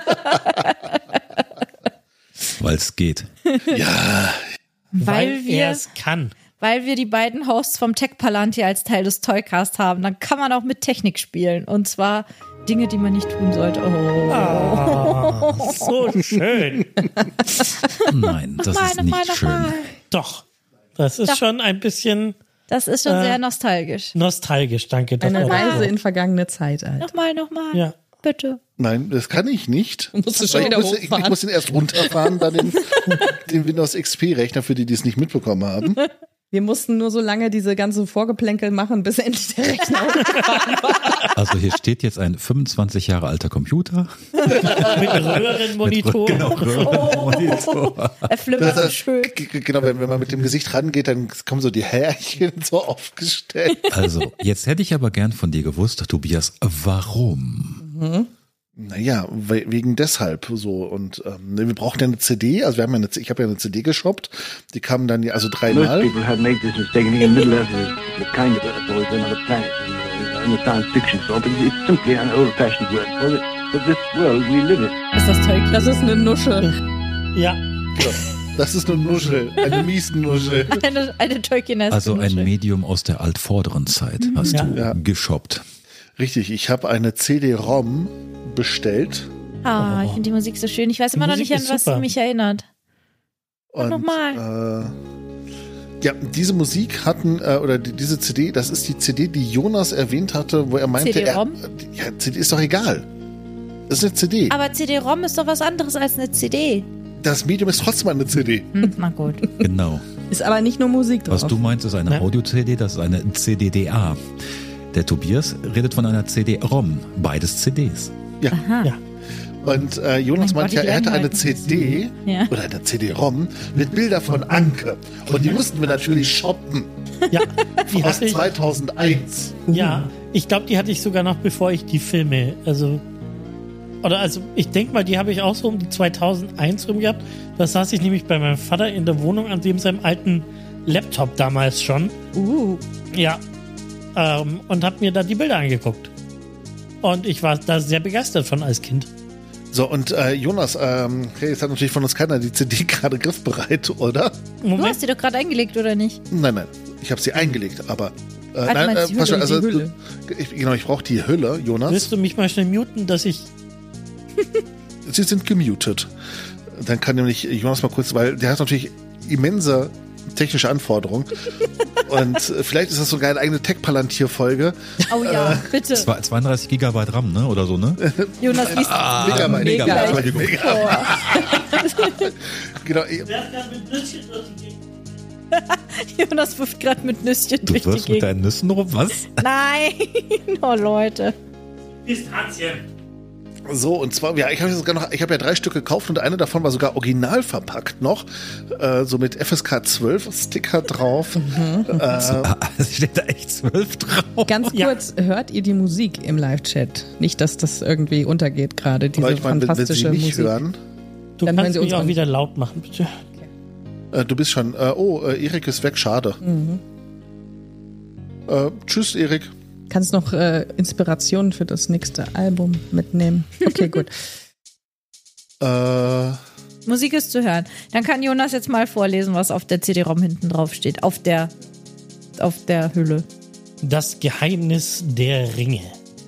Weil es geht. Ja, Weil wir, er es kann. weil wir die beiden Hosts vom Tech Palantir als Teil des Toycast haben, dann kann man auch mit Technik spielen. Und zwar Dinge, die man nicht tun sollte. Oh. Ah, so schön. Nein, das Mal, ist noch mal, nicht noch schön. mal. Doch. Das ist Doch. schon ein bisschen Das ist schon Äh, sehr nostalgisch. nostalgisch, danke. Das Eine war- Reise in vergangene Zeit, Alter. Nochmal, nochmal. Ja. Bitte. nein, das kann ich nicht. Musst du schon Weil wieder ich, muss, ich, ich hochfahren. muss den erst runterfahren, dann den, den Windows X P-Rechner, für die, die es nicht mitbekommen haben. Wir mussten nur so lange diese ganze Vorgeplänkel machen, bis endlich der Rechner hochgefahren war. Also hier steht jetzt ein fünfundzwanzig Jahre alter Computer. Mit Röhrenmonitor. Genau, Röhrenmonitor. Er flimmert so schön. G- g- Genau, wenn, wenn man mit dem Gesicht rangeht, dann kommen so die Härchen so aufgestellt. Also, jetzt hätte ich aber gern von dir gewusst, Tobias, warum? Naja, we- wegen deshalb so. Und ähm, wir brauchen ja eine C D. Also wir haben ja eine, ich habe ja eine C D geshoppt. Die kamen dann ja also Most dreimal. people have made this mistake and in Middle Earth is the kind of Earth or is another planet in, in a science fiction sort, but it's simply an old-fashioned word for, it, for this world we live in. Ist das Tolkien? Das ist eine Nuschel. Ja. Genau. Das ist eine Nuschel, eine miesen Nuschel. Eine, eine Tolkieneske Also ein Nuschel. Medium aus der altvorderen Zeit hast Ja. du Ja. geshoppt. Richtig, ich habe eine C D-ROM bestellt. Ah, ich finde die Musik so schön. Ich weiß Die immer noch Musik nicht, an ist was super. sie mich erinnert. Und, nochmal. Äh, ja, diese Musik hatten, äh, oder die, diese C D, das ist die C D, die Jonas erwähnt hatte, wo er meinte, er, C D-ROM? ja, C D ist doch egal. Das ist eine C D. Aber C D-ROM ist doch was anderes als eine C D. Das Medium ist trotzdem eine C D. Hm, na gut. Genau. Ist aber nicht nur Musik drauf. Was du meinst, ist eine Ja. Audio-C D, das ist eine C D D A. Der Tobias redet von einer C D-ROM, beides C Ds. Ja. Ja. Und äh, Jonas Mein meint Gott, ja, er die hätte eine Lernweiten. C D Ja. oder eine C D-ROM mit Bildern von Anke. Und die mussten wir natürlich shoppen. Ja, die Aus hatte ich, zweitausendeins. ja, ich glaube, die hatte ich sogar noch, bevor ich die Filme, also, oder also, ich denke mal, die habe ich auch so um die zweitausendeins rum gehabt. Da saß ich nämlich bei meinem Vater in der Wohnung an dem seinem alten Laptop damals schon. Uh. Ja. Ähm, und habe mir da die Bilder angeguckt. Und ich war da sehr begeistert von als Kind. So, und äh, Jonas, ähm, okay, jetzt hat natürlich von uns keiner die C D gerade griffbereit, oder? Du Moment. hast die doch gerade eingelegt, oder nicht? Nein, nein, ich habe sie eingelegt, aber äh, Ah, du nein, meinst die pass schon, Hülle, also die Hülle. du- ich, genau, ich brauche die Hülle, Jonas. Willst du mich mal schnell muten, dass ich. Sie sind gemutet. Dann kann nämlich Jonas mal kurz, weil der hat natürlich immense technische Anforderungen. Und äh, vielleicht ist das sogar eine eigene Tech-Palantir-Folge. Oh ja, bitte. Zwei- zweiunddreißig Gigabyte RAM, ne? Oder so, ne? Jonas liest Megabyte. Megabyte. Megabyte. Genau, ich- Jonas wirft gerade mit Nüsschen Du durch die wirst mit Gegend. deinen Nüssen rum, was? Nein, oh Leute. Pistazien. So, und zwar, ja, ich habe sogar noch, ich habe ja drei Stück gekauft und eine davon war sogar original verpackt noch, äh, so mit F S K zwölf Sticker drauf. Ah, es steht da echt zwölf drauf. Ganz Ja. kurz, hört ihr die Musik im Live-Chat? Nicht, dass das irgendwie untergeht gerade, diese Aber ich meine, wenn, wenn Sie fantastische mich Musik. hören, Du Dann hören kannst Sie mich uns auch an. wieder laut machen, bitte. äh, du bist schon, äh, oh, äh, Erik ist weg, schade. Äh, tschüss, Erik. Kannst noch äh, Inspirationen für das nächste Album mitnehmen. Okay, gut. Äh, Musik ist zu hören. Dann kann Jonas jetzt mal vorlesen, was auf der C D-ROM hinten drauf steht. Auf der, auf der Hülle. Das Geheimnis der Ringe.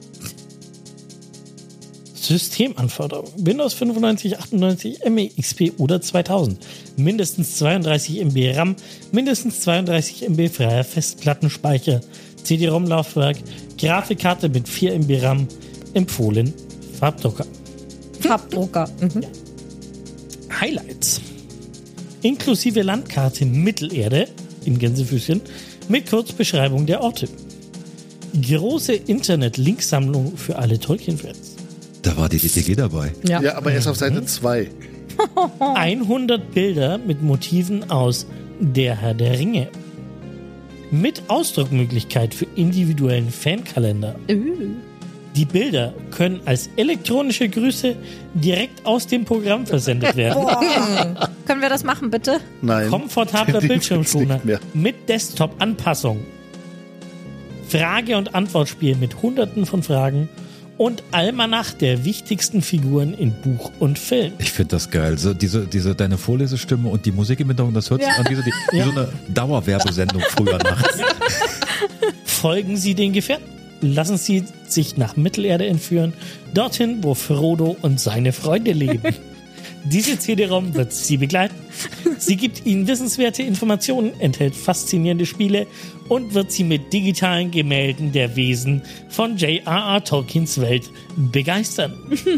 Systemanforderungen. Windows fünfundneunzig, achtundneunzig, M E X P oder zweitausend. Mindestens zweiunddreißig Megabyte RAM, mindestens zweiunddreißig Megabyte freier Festplattenspeicher, C D-ROM-Laufwerk, Grafikkarte mit vier Megabyte RAM, empfohlen, Farbdrucker. Farbdrucker. Mhm. Highlights. Inklusive Landkarte Mittelerde in Gänsefüßchen mit Kurzbeschreibung der Orte. Große Internet-Linksammlung für alle Tolkien-Fans. Da war die D T G dabei. Ja. ja, aber erst auf Seite zwei. hundert Bilder mit Motiven aus Der Herr der Ringe. Mit Ausdruckmöglichkeit für individuellen Fankalender. Uh. Die Bilder können als elektronische Grüße direkt aus dem Programm versendet werden. Können wir das machen, bitte? Nein. Komfortabler Die gibt's Bildschirmschoner nicht mehr. mit Desktop-Anpassung. Frage- und Antwortspiel mit hunderten von Fragen und Almanach der wichtigsten Figuren in Buch und Film. Ich finde das geil. So, diese, diese, deine Vorlesestimme und die Musik im Hintergrund, das hört sich Ja. an wie so, die, wie so eine Dauerwerbesendung früher nachts. Folgen Sie den Gefährten. Lassen Sie sich nach Mittelerde entführen, dorthin, wo Frodo und seine Freunde leben. Diese C D-ROM wird Sie begleiten. Sie gibt Ihnen wissenswerte Informationen, enthält faszinierende Spiele und wird Sie mit digitalen Gemälden der Wesen von J R R Tolkiens Welt begeistern.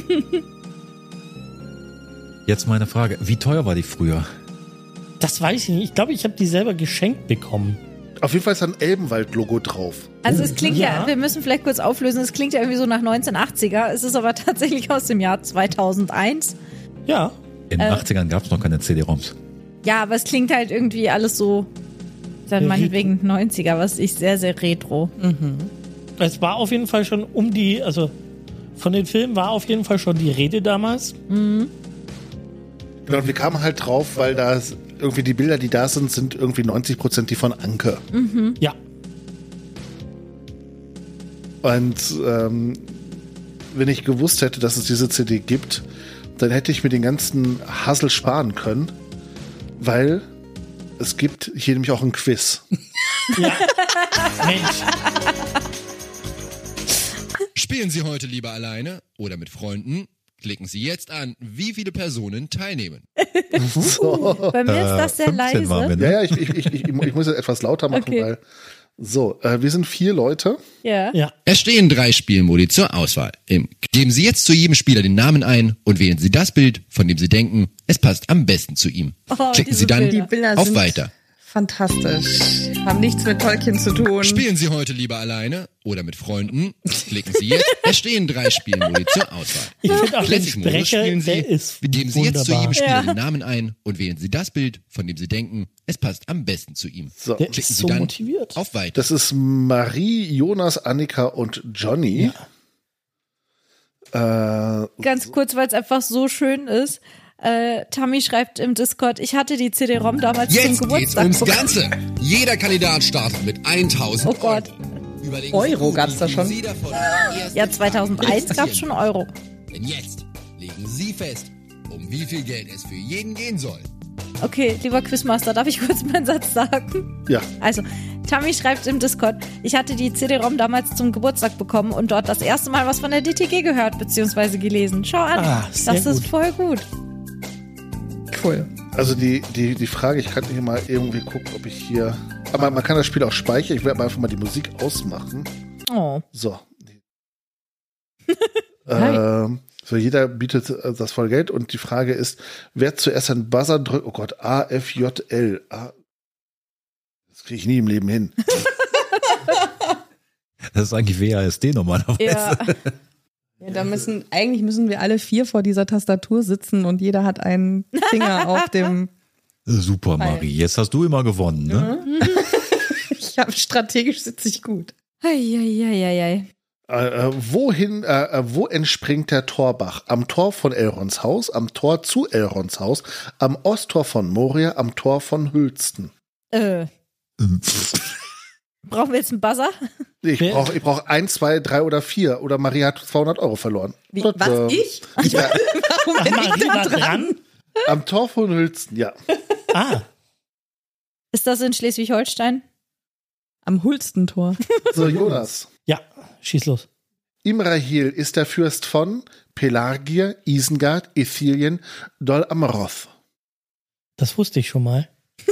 Jetzt meine Frage, wie teuer war die früher? Das weiß ich nicht. Ich glaube, ich habe die selber geschenkt bekommen. Auf jeden Fall ist da ein Elbenwald-Logo drauf. Also es klingt ja. Ja. wir müssen vielleicht kurz auflösen, es klingt ja irgendwie so nach neunzehnhundertachtziger, es ist aber tatsächlich aus dem Jahr zweitausendeins. Ja, In den achtzigern gab es noch keine C D-ROMs. Ja, aber es klingt halt irgendwie alles so, dann Retro. meinetwegen neunziger, was ich sehr, sehr retro. es war auf jeden Fall schon um die, also von den Filmen war auf jeden Fall schon die Rede damals. Genau, und wir kamen halt drauf, weil da irgendwie die Bilder, die da sind, sind irgendwie neunzig Prozent die von Anke. Ja, Und ähm, wenn ich gewusst hätte, dass es diese C D gibt, dann hätte ich mir den ganzen Hassel sparen können, weil es gibt hier nämlich auch ein Quiz. Mensch. Spielen Sie heute lieber alleine oder mit Freunden? Klicken Sie jetzt an, wie viele Personen teilnehmen. Bei mir ist das sehr fünfzehn waren wir, leise. ne? Ja, ja, ich, ich, ich, ich, ich muss jetzt etwas lauter machen, Okay. weil so, äh, wir sind vier Leute. Ja. Ja. Es stehen drei Spielmodi zur Auswahl. Im Geben Sie jetzt zu jedem Spieler den Namen ein und wählen Sie das Bild, von dem Sie denken, es passt am besten zu ihm. Oh, Klicken diese Sie dann Bilder. Die Bilder auf sind Weiter. Fantastisch. Haben nichts mit Tolkien zu tun. Spielen Sie heute lieber alleine oder mit Freunden? Klicken Sie jetzt. Es stehen drei Spielmodi zur Auswahl. Ich finde auch den Classic-Modus Sprecher, spielen Sie, der ist geben Sie jetzt zu wunderbar. jedem Spieler Ja. den Namen ein und wählen Sie das Bild, von dem Sie denken, es passt am besten zu ihm. So. Der Klicken ist Sie so dann motiviert. auf Weiter. Das ist Marie, Jonas, Annika und Johnny. Äh, Ganz kurz, weil es einfach so schön ist. Äh, Tammy schreibt im Discord, ich hatte die C D-ROM damals Jetzt zum geht's Geburtstag ums bekommen. Ganze. Jeder Kandidat startet mit tausend Oh Gott. Euro. Überlegen Euro Sie, gab's wie da viel schon? Sie davon erst Ja, zweitausendeins gab es schon Euro. Denn jetzt legen Sie fest, um wie viel Geld es für jeden gehen soll. Okay, lieber Quizmaster, darf ich kurz meinen Satz sagen? ja, Also, Tammy schreibt im Discord, ich hatte die C D-ROM damals zum Geburtstag bekommen und dort das erste Mal was von der D T G gehört bzw. gelesen. Schau an, Ah, sehr das ist gut. voll gut. Cool. also die, die, die Frage, ich kann hier mal irgendwie gucken, ob ich hier. Aber man kann das Spiel auch speichern. Ich werde aber einfach mal die Musik ausmachen. Oh. So. ähm, so, jeder bietet äh, das voll Geld und die Frage ist, wer zuerst einen Buzzer drückt. Oh Gott, A, F, J, L. A. Das kriege ich nie im Leben hin. Das ist eigentlich W A S D normalerweise. Ja. Ja, da müssen, eigentlich müssen wir alle vier vor dieser Tastatur sitzen und jeder hat einen Finger auf dem. Super, Marie. Jetzt hast du immer gewonnen, ne? Ich habe strategisch sitze ich gut. Eieieiei. Äh, äh, wohin, äh, äh, wo entspringt der Torbach? Am Tor von Elrons Haus, am Tor zu Elrons Haus, am Osttor von Moria, am Tor von Hülsten. Äh. Brauchen wir jetzt einen Buzzer? Ich Wer- brauche ich brauch ein, zwei, drei oder vier. Oder Maria hat zweihundert Euro verloren. Wie, Das, was, äh, ich? ich Ja, warum Ach, bin ich Marie da war dran? dran. am Tor von Hülsten, ja. Ah, Ist das in Schleswig-Holstein? Am Hulstentor. So, Jonas. ja, schieß los. Imrahil ist der Fürst von Pelargir, Isengard, Ithilien, Dol Amroth. Das wusste ich schon mal.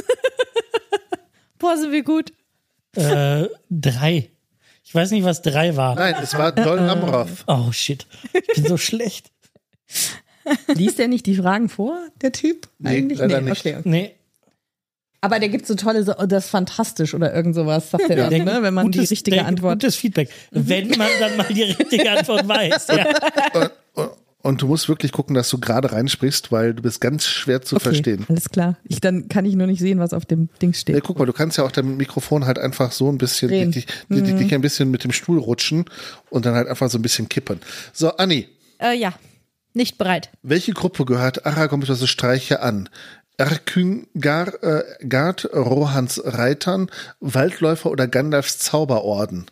Boah, sind wir gut. Äh, drei. Ich weiß nicht, was drei war. Nein, es war Dol Amroth. Oh, shit. Ich bin so schlecht. Liest der nicht die Fragen vor, der Typ? Nee, Eigentlich leider nee, nicht. Okay. Nee. Aber der gibt so tolle, so, oh, das ist fantastisch oder irgend sowas, sagt er dann, ne? Wenn man die Gutes- richtige der- Antwort. Gutes Feedback. Wenn man dann mal die richtige Antwort weiß. Ja. Und, und du musst wirklich gucken, dass du gerade reinsprichst, weil du bist ganz schwer zu Okay, verstehen. alles klar. Ich, dann kann ich nur nicht sehen, was auf dem Ding steht. Nee, guck mal, du kannst ja auch dein Mikrofon halt einfach so ein bisschen, Drehen. dich, dich, dich, dich ein bisschen mit dem Stuhl rutschen und dann halt einfach so ein bisschen kippen. So, Anni, Äh, ja, nicht bereit. welche Gruppe gehört Aragorn bzw. Streiche an? Erküngard, äh, Gard, Rohans Reitern, Waldläufer oder Gandalfs Zauberorden?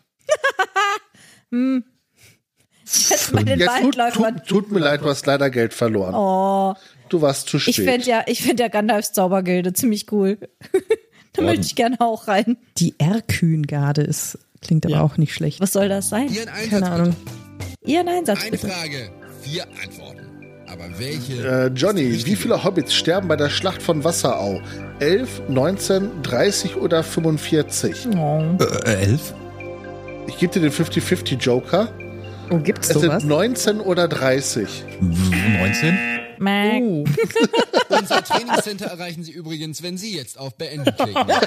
Jetzt mal den Ja, tut, Waldläufer. tut, tut mir leid, du hast leider Geld verloren. Oh, Du warst zu ich spät. finde ja, ich finde ja Gandalfs Zaubergilde ziemlich cool. Da möchte ich gerne auch rein. Die Erkühngarde ist, klingt aber Ja. auch nicht schlecht. Was soll das sein? Ihren Einsatz Keine Ahnung. Ihren Einsatz Eine bitte. Frage, vier Antworten. Aber welche? Äh, Johnny, wie viele Hobbits sterben bei der Schlacht von Wasserau? Elf, neunzehn, dreißig oder fünfundvierzig? Oh. Äh, elf? Ich gebe dir den fünfzig fünfzig Joker. Oh, gibt's Es sowas? sind neunzehn oder dreißig. neunzehn? Mäh. Oh. Unser Trainingscenter erreichen Sie übrigens, wenn Sie jetzt auf Beenden klicken. Das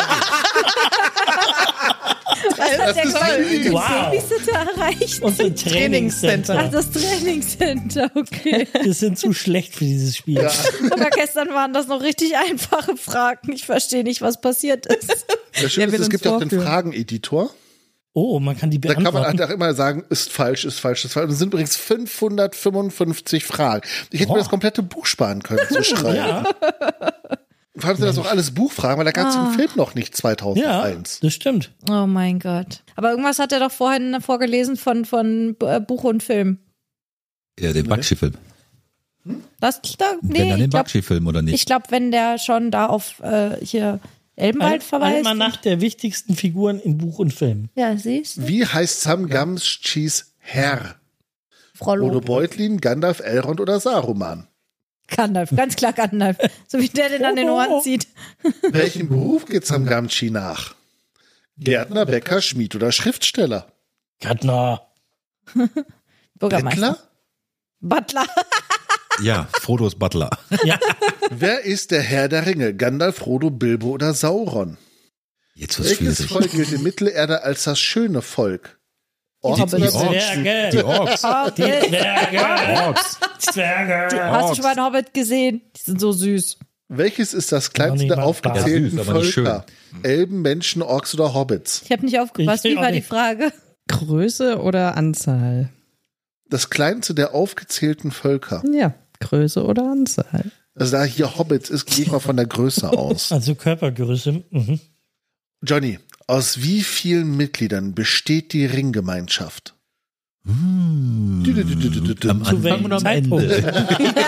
Das hat der quasi Wow. Babysitter erreicht. Unser Ach, Trainingscenter. das Trainingscenter, okay. Wir sind zu schlecht für dieses Spiel. Aber gestern waren das noch richtig einfache Fragen. Ich verstehe nicht, was passiert ist. Das Schöne Wer will ist, es uns gibt ja auch den vorführen? Frageneditor. Oh, man kann die Da kann man beantworten. halt auch immer sagen, ist falsch, ist falsch, ist falsch. Und es sind übrigens fünfhundertfünfundfünfzig Fragen. Ich hätte mir Boah. das komplette Buch sparen können zu schreiben. Ja, Vor allem sind das auch alles Buchfragen, weil da gab es Ah. den Film noch nicht ja, zweitausendeins. das stimmt. Oh mein Gott. Aber irgendwas hat er doch vorhin vorgelesen von, von äh, Buch und Film. Ja, den Bakshi-Film. Das, da, Wenn nee, dann ich den glaube, Bakshi-Film oder nicht? glaub, wenn der schon da auf äh, hier Elbenwald verweist. Einmal nach der wichtigsten Figuren in Buch und Film. Ja, siehst du? Wie heißt Sam Gamgees Herr? Frau Odo Lob. Beutlin, Gandalf, Elrond oder Saruman? Gandalf, ganz klar Gandalf. So wie der den an den Ohren zieht. Welchen Beruf geht Sam Gamgee nach? Gärtner, Bäcker, Schmied oder Schriftsteller? Gärtner. Bürgermeister. Bettler? Butler. Ja, Frodos Butler. Ja. Wer ist der Herr der Ringe? Gandalf, Frodo, Bilbo oder Sauron? Jetzt wird's Welches schwierig. Volk gilt in Mittelerde als das schöne Volk? Orks Die oder Orks. Menschen? Zwerge. Die Orks. Die Zwerge. Orks. Zwerge. Hast du schon mal einen Hobbit gesehen? Die sind so süß. Welches ist das kleinste Ja, der nee, aufgezählten ja, süß, aber nicht Völker? Elben, Menschen, Orks oder Hobbits? Ich habe nicht aufgepasst. Ich Wie auch war die nicht. Frage? Größe oder Anzahl? Das kleinste der aufgezählten Völker. Ja, Größe oder Anzahl. Also da hier Hobbits ist, gehe ich mal von der Größe aus. Also Körpergröße. Mhm. Johnny, aus wie vielen Mitgliedern besteht die Ringgemeinschaft? Hm. Am Zu Anfang welchem und am Zeitpunkt? Ende.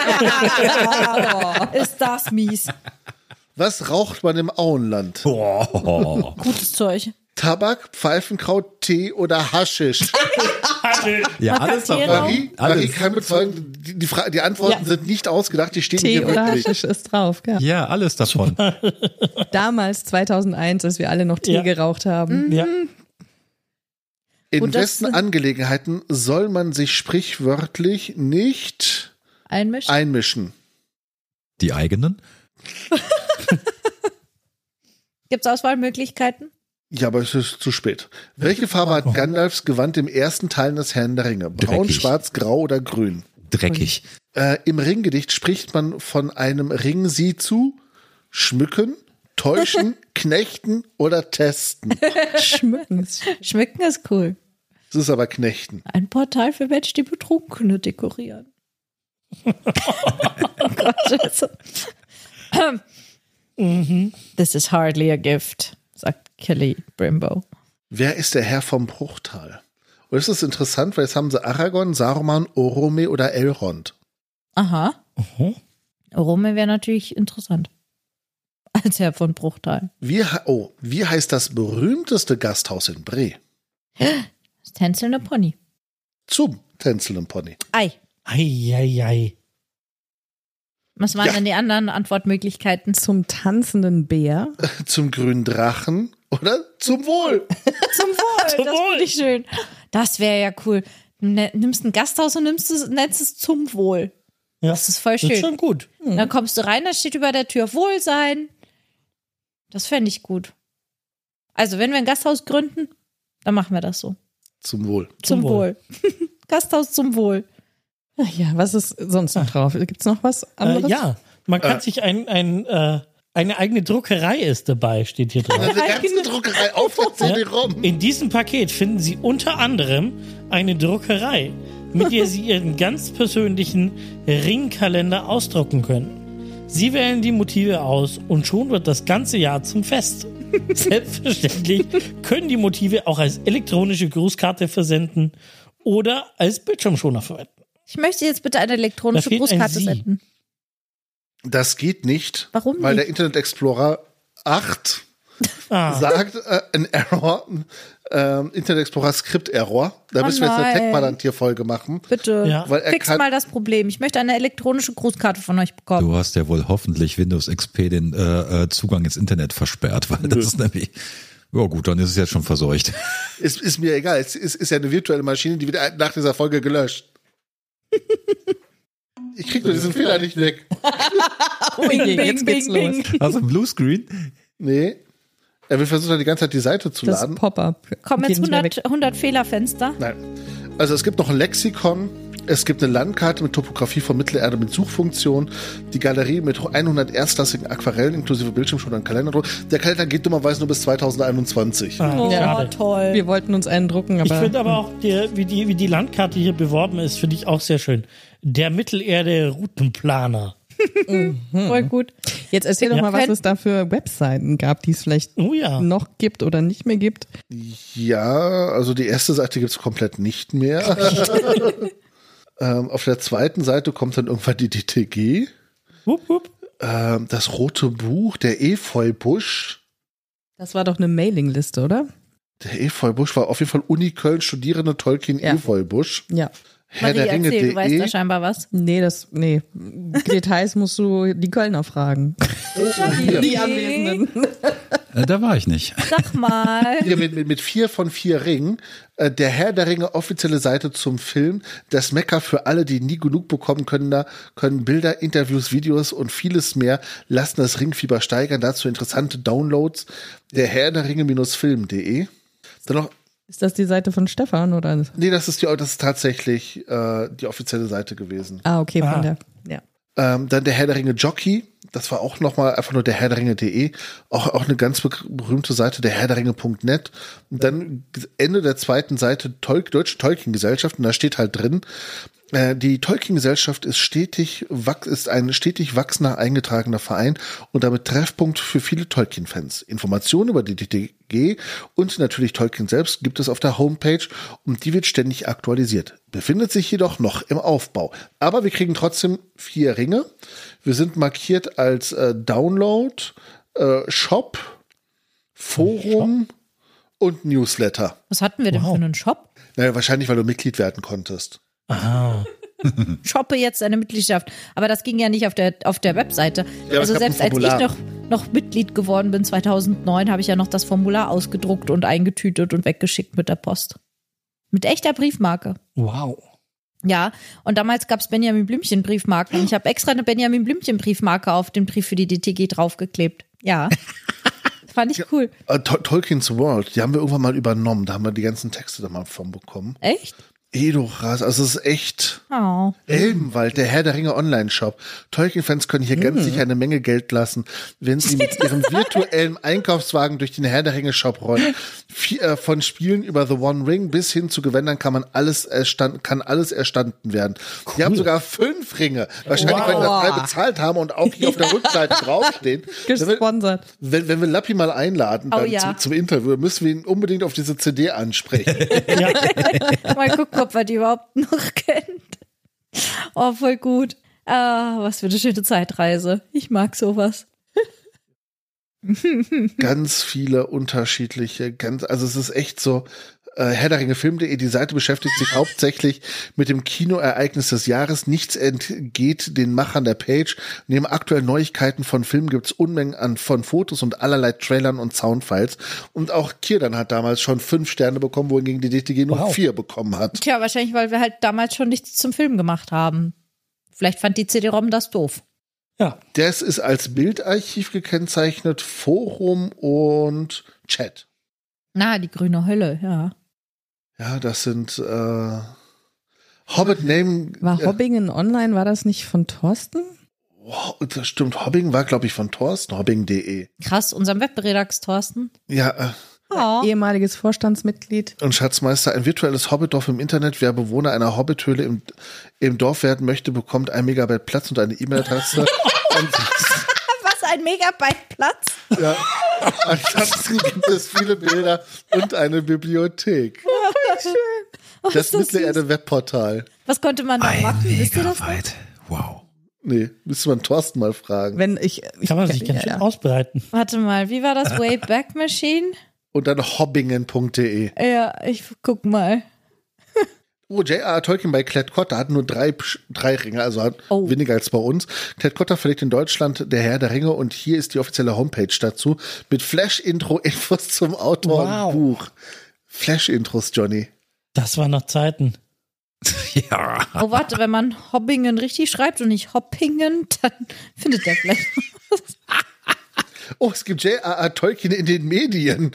Ist das mies? Was raucht man im Auenland? Boah. Gutes Zeug. Tabak, Pfeifenkraut, Tee oder Haschisch? Ja, alles Kakteen. davon. Marie, Marie Alles. kann bezeugen, die, die, Fra- die Antworten Ja. sind nicht ausgedacht, die stehen Tee hier oder wirklich. Haschisch ist drauf, ja. Ja, alles davon. Damals, zweitausendeins, als wir alle noch Tee Ja. geraucht haben. Ja. In Gut, das- wessen Angelegenheiten soll man sich sprichwörtlich nicht Einmischen? einmischen? Die eigenen? Gibt es Auswahlmöglichkeiten? Ja, aber es ist zu spät. Welche Farbe hat Gandalfs Gewand im ersten Teil des Herrn der Ringe? Braun, Dreckig. schwarz, grau oder grün? Dreckig. Äh, Im Ringgedicht spricht man von einem Ringsieh zu schmücken, täuschen, knechten oder testen. Schmücken ist Schmücken ist cool. Das ist aber knechten. Ein Portal für Menschen, die Betrunkene dekorieren. oh Gott, also. This is hardly a gift, sagt Kelly Brimbo. Wer ist der Herr vom Bruchtal? Und das ist interessant, weil jetzt haben sie Aragorn, Saruman, Orome oder Elrond. Aha. Mhm. Orome wäre natürlich interessant. Als Herr von Bruchtal. Wie, he- oh, wie heißt das berühmteste Gasthaus in Bre? Das tänzelnde Pony. Zum tänzelnden Pony. Ei. Eieiei. Was waren Ja. denn die anderen Antwortmöglichkeiten? zum tanzenden Bär. Zum grünen Drachen oder zum Wohl? Zum Wohl. Zum das Wohl. finde ich schön. Das wäre ja cool. Du ne- nimmst ein Gasthaus und nimmst es, nennst es zum Wohl. Ja. Das ist voll Das ist schön. schon gut. Dann kommst du rein, da steht über der Tür Wohlsein. Das fände ich gut. Also, wenn wir ein Gasthaus gründen, dann machen wir das so. Zum Wohl. Zum, Zum Wohl. Gasthaus zum Wohl. Ach ja, was ist sonst noch drauf? Gibt's noch was Äh, anderes? ja, man kann sich ein, ein, äh, eine eigene Druckerei ist dabei, steht hier drauf. Eine ganze Druckerei auf der C D-ROM. In diesem Paket finden Sie unter anderem eine Druckerei, mit der Sie Ihren ganz persönlichen Ringkalender ausdrucken können. Sie wählen die Motive aus und schon wird das ganze Jahr zum Fest. Selbstverständlich können die Motive auch als elektronische Grußkarte versenden oder als Bildschirmschoner verwenden. Ich möchte jetzt bitte eine elektronische Da fehlt ein Grußkarte Sie. senden. Das geht nicht. Warum Weil nicht? der Internet Explorer acht Ah, sagt, äh, ein Error, ähm, Internet Explorer Skript Error. Da Oh müssen wir jetzt eine nein. Tech-Palantir-Folge machen. Bitte. Ja. Weil er Fix kann, mal das Problem. Ich möchte eine elektronische Grußkarte von euch bekommen. Du hast ja wohl hoffentlich Windows X P den äh, äh, Zugang ins Internet versperrt, weil das ist nämlich, ja gut, dann ist es jetzt schon verseucht. ist, ist mir egal. Es ist, ist ja eine virtuelle Maschine, die wird nach dieser Folge gelöscht. Ich krieg nur diesen Fehler nicht weg. Oh je, jetzt geht's los. Hast du ein Bluescreen? Nee. Er will versuchen, die ganze Zeit die Seite zu Das laden. Pop-up. Kommen Geht jetzt nicht mehr hundert, weg. hundert Fehlerfenster. Nein. Also es gibt noch ein Lexikon, es gibt eine Landkarte mit Topografie von Mittelerde mit Suchfunktion, die Galerie mit hundert erstklassigen Aquarellen inklusive Bildschirmschoner und Kalender. Der Kalender geht dummerweise nur bis zweitausendeinundzwanzig. ah, Oh, schade. toll. Wir wollten uns einen drucken, Ich aber finde aber auch, die, wie, die, wie die Landkarte hier beworben ist, finde ich auch sehr schön. Der Mittelerde-Routenplaner. Voll gut. jetzt erzähl doch Ja. mal, was es da für Webseiten gab, die es vielleicht Oh ja. noch gibt oder nicht mehr gibt. Ja, also die erste Seite gibt's komplett nicht mehr. ähm, auf der zweiten Seite kommt dann irgendwann die D T G. Wupp, wupp. Ähm, das rote Buch, der Efeubusch. Das war doch eine Mailingliste, oder? Der Efeubusch war auf jeden Fall Uni Köln Studierende Tolkien Ja. Efeubusch. Ja. Herr Marie, der Ringe erzähl, du weißt da punkt de. scheinbar was. Nee, das, nee. Details musst du die Kölner fragen. Die Anwesenden. Äh, da war ich nicht. Sag mal. Hier mit, mit, mit vier von vier Ringen. Äh, der Herr der Ringe offizielle Seite zum Film. Das Mecker für alle, die nie genug bekommen können. Da können Bilder, Interviews, Videos und vieles mehr lassen das Ringfieber steigern. Dazu interessante Downloads. Der Herr der Ringe Film punkt de. Dann noch. Ist das die Seite von Stefan oder? Nee, das ist die, das ist tatsächlich äh, die offizielle Seite gewesen. Ah, okay, von Ah. der. Ja. Ähm, dann der Herr der Ringe Jockey, das war auch nochmal einfach nur der Herr der Ringe punkt de, auch, auch eine ganz be- berühmte Seite, der Herr der Ringe punkt net. Und dann Ende der zweiten Seite Tol- Deutsche Tolkien-Gesellschaft und da steht halt drin, äh, die Tolkien-Gesellschaft ist stetig, wach- ist ein stetig wachsender eingetragener Verein und damit Treffpunkt für viele Tolkien-Fans. Informationen über die D T G und natürlich Tolkien selbst gibt es auf der Homepage und die wird ständig aktualisiert. Befindet sich jedoch noch im Aufbau. Aber wir kriegen trotzdem vier Ringe. Wir sind markiert als äh, Download, äh, Shop, Forum und Newsletter. Was hatten wir denn Wow. für einen Shop? Naja, wahrscheinlich, weil du Mitglied werden konntest. Ah. Shoppe jetzt eine Mitgliedschaft. Aber das ging ja nicht auf der, auf der Webseite. aber also es gab ein selbst als ich Formular. noch, noch Mitglied geworden bin, zweitausendneun, habe ich ja noch das Formular ausgedruckt und eingetütet und weggeschickt mit der Post. Mit echter Briefmarke. Wow. Ja, und damals gab es Benjamin Blümchen Briefmarken. Ich habe extra eine Benjamin Blümchen Briefmarke auf den Brief für die D T G draufgeklebt. Ja. Fand ich cool. Äh, Tol- Tolkien's World, die haben wir irgendwann mal übernommen. Da haben wir die ganzen Texte da mal von bekommen. Echt? Edoras, also es ist echt Oh. Elbenwald, der Herr der Ringe Online-Shop. Tolkien-Fans können hier ganz sicher eine Menge Geld lassen, wenn sie mit ihrem virtuellen Einkaufswagen durch den Herr der Ringe-Shop rollen. Vie- äh, von Spielen über The One Ring bis hin zu Gewändern kann man alles erstanden, kann alles erstanden werden. Die haben sogar fünf Ringe. Wahrscheinlich, Wow. wenn wir das drei bezahlt haben und auch hier auf der Rückseite draufstehen. Wenn wir, Gesponsert. wenn, wenn wir Lappi mal einladen Oh dann ja. zum, zum Interview, müssen wir ihn unbedingt auf diese C D ansprechen. Ja. Mal gucken, ob man die überhaupt noch kennt. Oh, voll gut. Ah, was für eine schöne Zeitreise. Ich mag sowas. Ganz viele unterschiedliche, ganz, also es ist echt so, äh, Herr der Ringe Film punkt de, die Seite beschäftigt sich hauptsächlich mit dem Kinoereignis des Jahres. Nichts entgeht den Machern der Page. Neben aktuellen Neuigkeiten von Filmen gibt's Unmengen an von Fotos und allerlei Trailern und Soundfiles. Und auch Kirdan hat damals schon fünf Sterne bekommen, wohingegen die D T G nur Wow. vier bekommen hat. Tja, wahrscheinlich, weil wir halt damals schon nichts zum Film gemacht haben. Vielleicht fand die C D-ROM das doof. Ja. Das ist als Bildarchiv gekennzeichnet, Forum und Chat. Na, die grüne Hölle, ja. Ja, das sind äh, Hobbit Name. War äh, Hobbingen online, war das nicht von Thorsten? Oh, das stimmt, Hobbing war, glaube ich, von Thorsten, hobbing punkt de. Krass, unserem Webredaks Thorsten. Ja, äh, Oh. Ehemaliges Vorstandsmitglied. und Schatzmeister, ein virtuelles Hobbitdorf im Internet. Wer Bewohner einer Hobbithöhle im, im Dorf werden möchte, bekommt ein Megabyte Platz und eine E-Mail-Adresse. Und, Was, ein Megabyte Platz? ja, ansonsten gibt es viele Bilder und eine Bibliothek. Oh, Das ist das süß. Mittelerde-Webportal. Was konnte man da Ein machen? Wisst ihr das noch? Megabyte. Wow. Nee, müsste man Thorsten mal fragen. Wenn ich, ich Kann man sich ganz ja, schön ja. ausbreiten. Warte mal, wie war das? Wayback Machine? Und dann hobbingen punkt de. Ja, ich guck mal. Oh, J R R. Tolkien bei Klett Cotta hat nur drei, drei Ringe, also hat Oh. weniger als bei uns. Klett Cotta verlegt in Deutschland der Herr der Ringe und hier ist die offizielle Homepage dazu mit Flash-Intro-Infos zum Autor Wow. und Buch. Flash-Intros, Johnny. Das waren noch Zeiten. Ja. Oh, warte, wenn man Hobbingen richtig schreibt und nicht Hoppingen, dann findet der vielleicht. Oh, es gibt J R R. Tolkien in den Medien.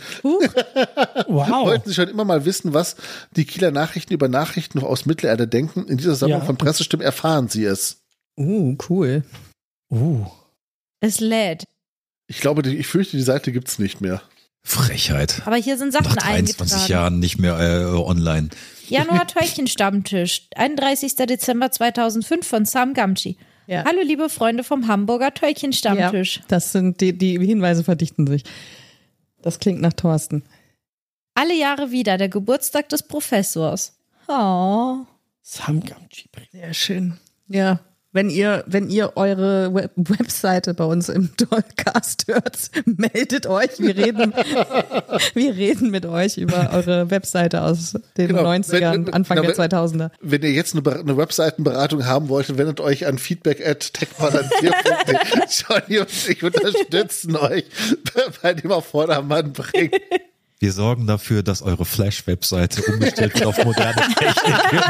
Wow. Wollten Sie schon immer mal wissen, was die Kieler Nachrichten über Nachrichten aus Mittelerde denken? In dieser Sammlung Ja. von Pressestimmen erfahren Sie es. Uh, cool. Uh. Es lädt. Ich glaube, die, ich fürchte, die Seite gibt's nicht mehr. Frechheit. Aber hier sind Sachen Nach dreiundzwanzig eingetragen. Jahren nicht mehr äh, online. Januar Tolkien Stammtisch, einunddreißigster Dezember zweitausendfünf von Sam Gamgee. Ja. Hallo liebe Freunde vom Hamburger Tolkien Stammtisch. Ja, das sind die, die Hinweise verdichten sich. Das klingt nach Thorsten. Alle Jahre wieder der Geburtstag des Professors. Oh. Sam Gamgee. Sehr schön. Ja. Wenn ihr, wenn ihr eure Web- Webseite bei uns im Dollcast hört, meldet euch. Wir reden, wir reden mit euch über eure Webseite aus den Genau. neunzigern, Wenn- wenn- Anfang genau, der wenn- zweitausender. Wenn ihr jetzt eine, Ber- eine Webseitenberatung haben wollt, wendet euch an feedback at techpalantir punkt de. Johnny und ich unterstützen euch bei dem auf Vordermann bringen. Wir sorgen dafür, dass eure Flash-Webseite umgestellt wird auf moderne Technik.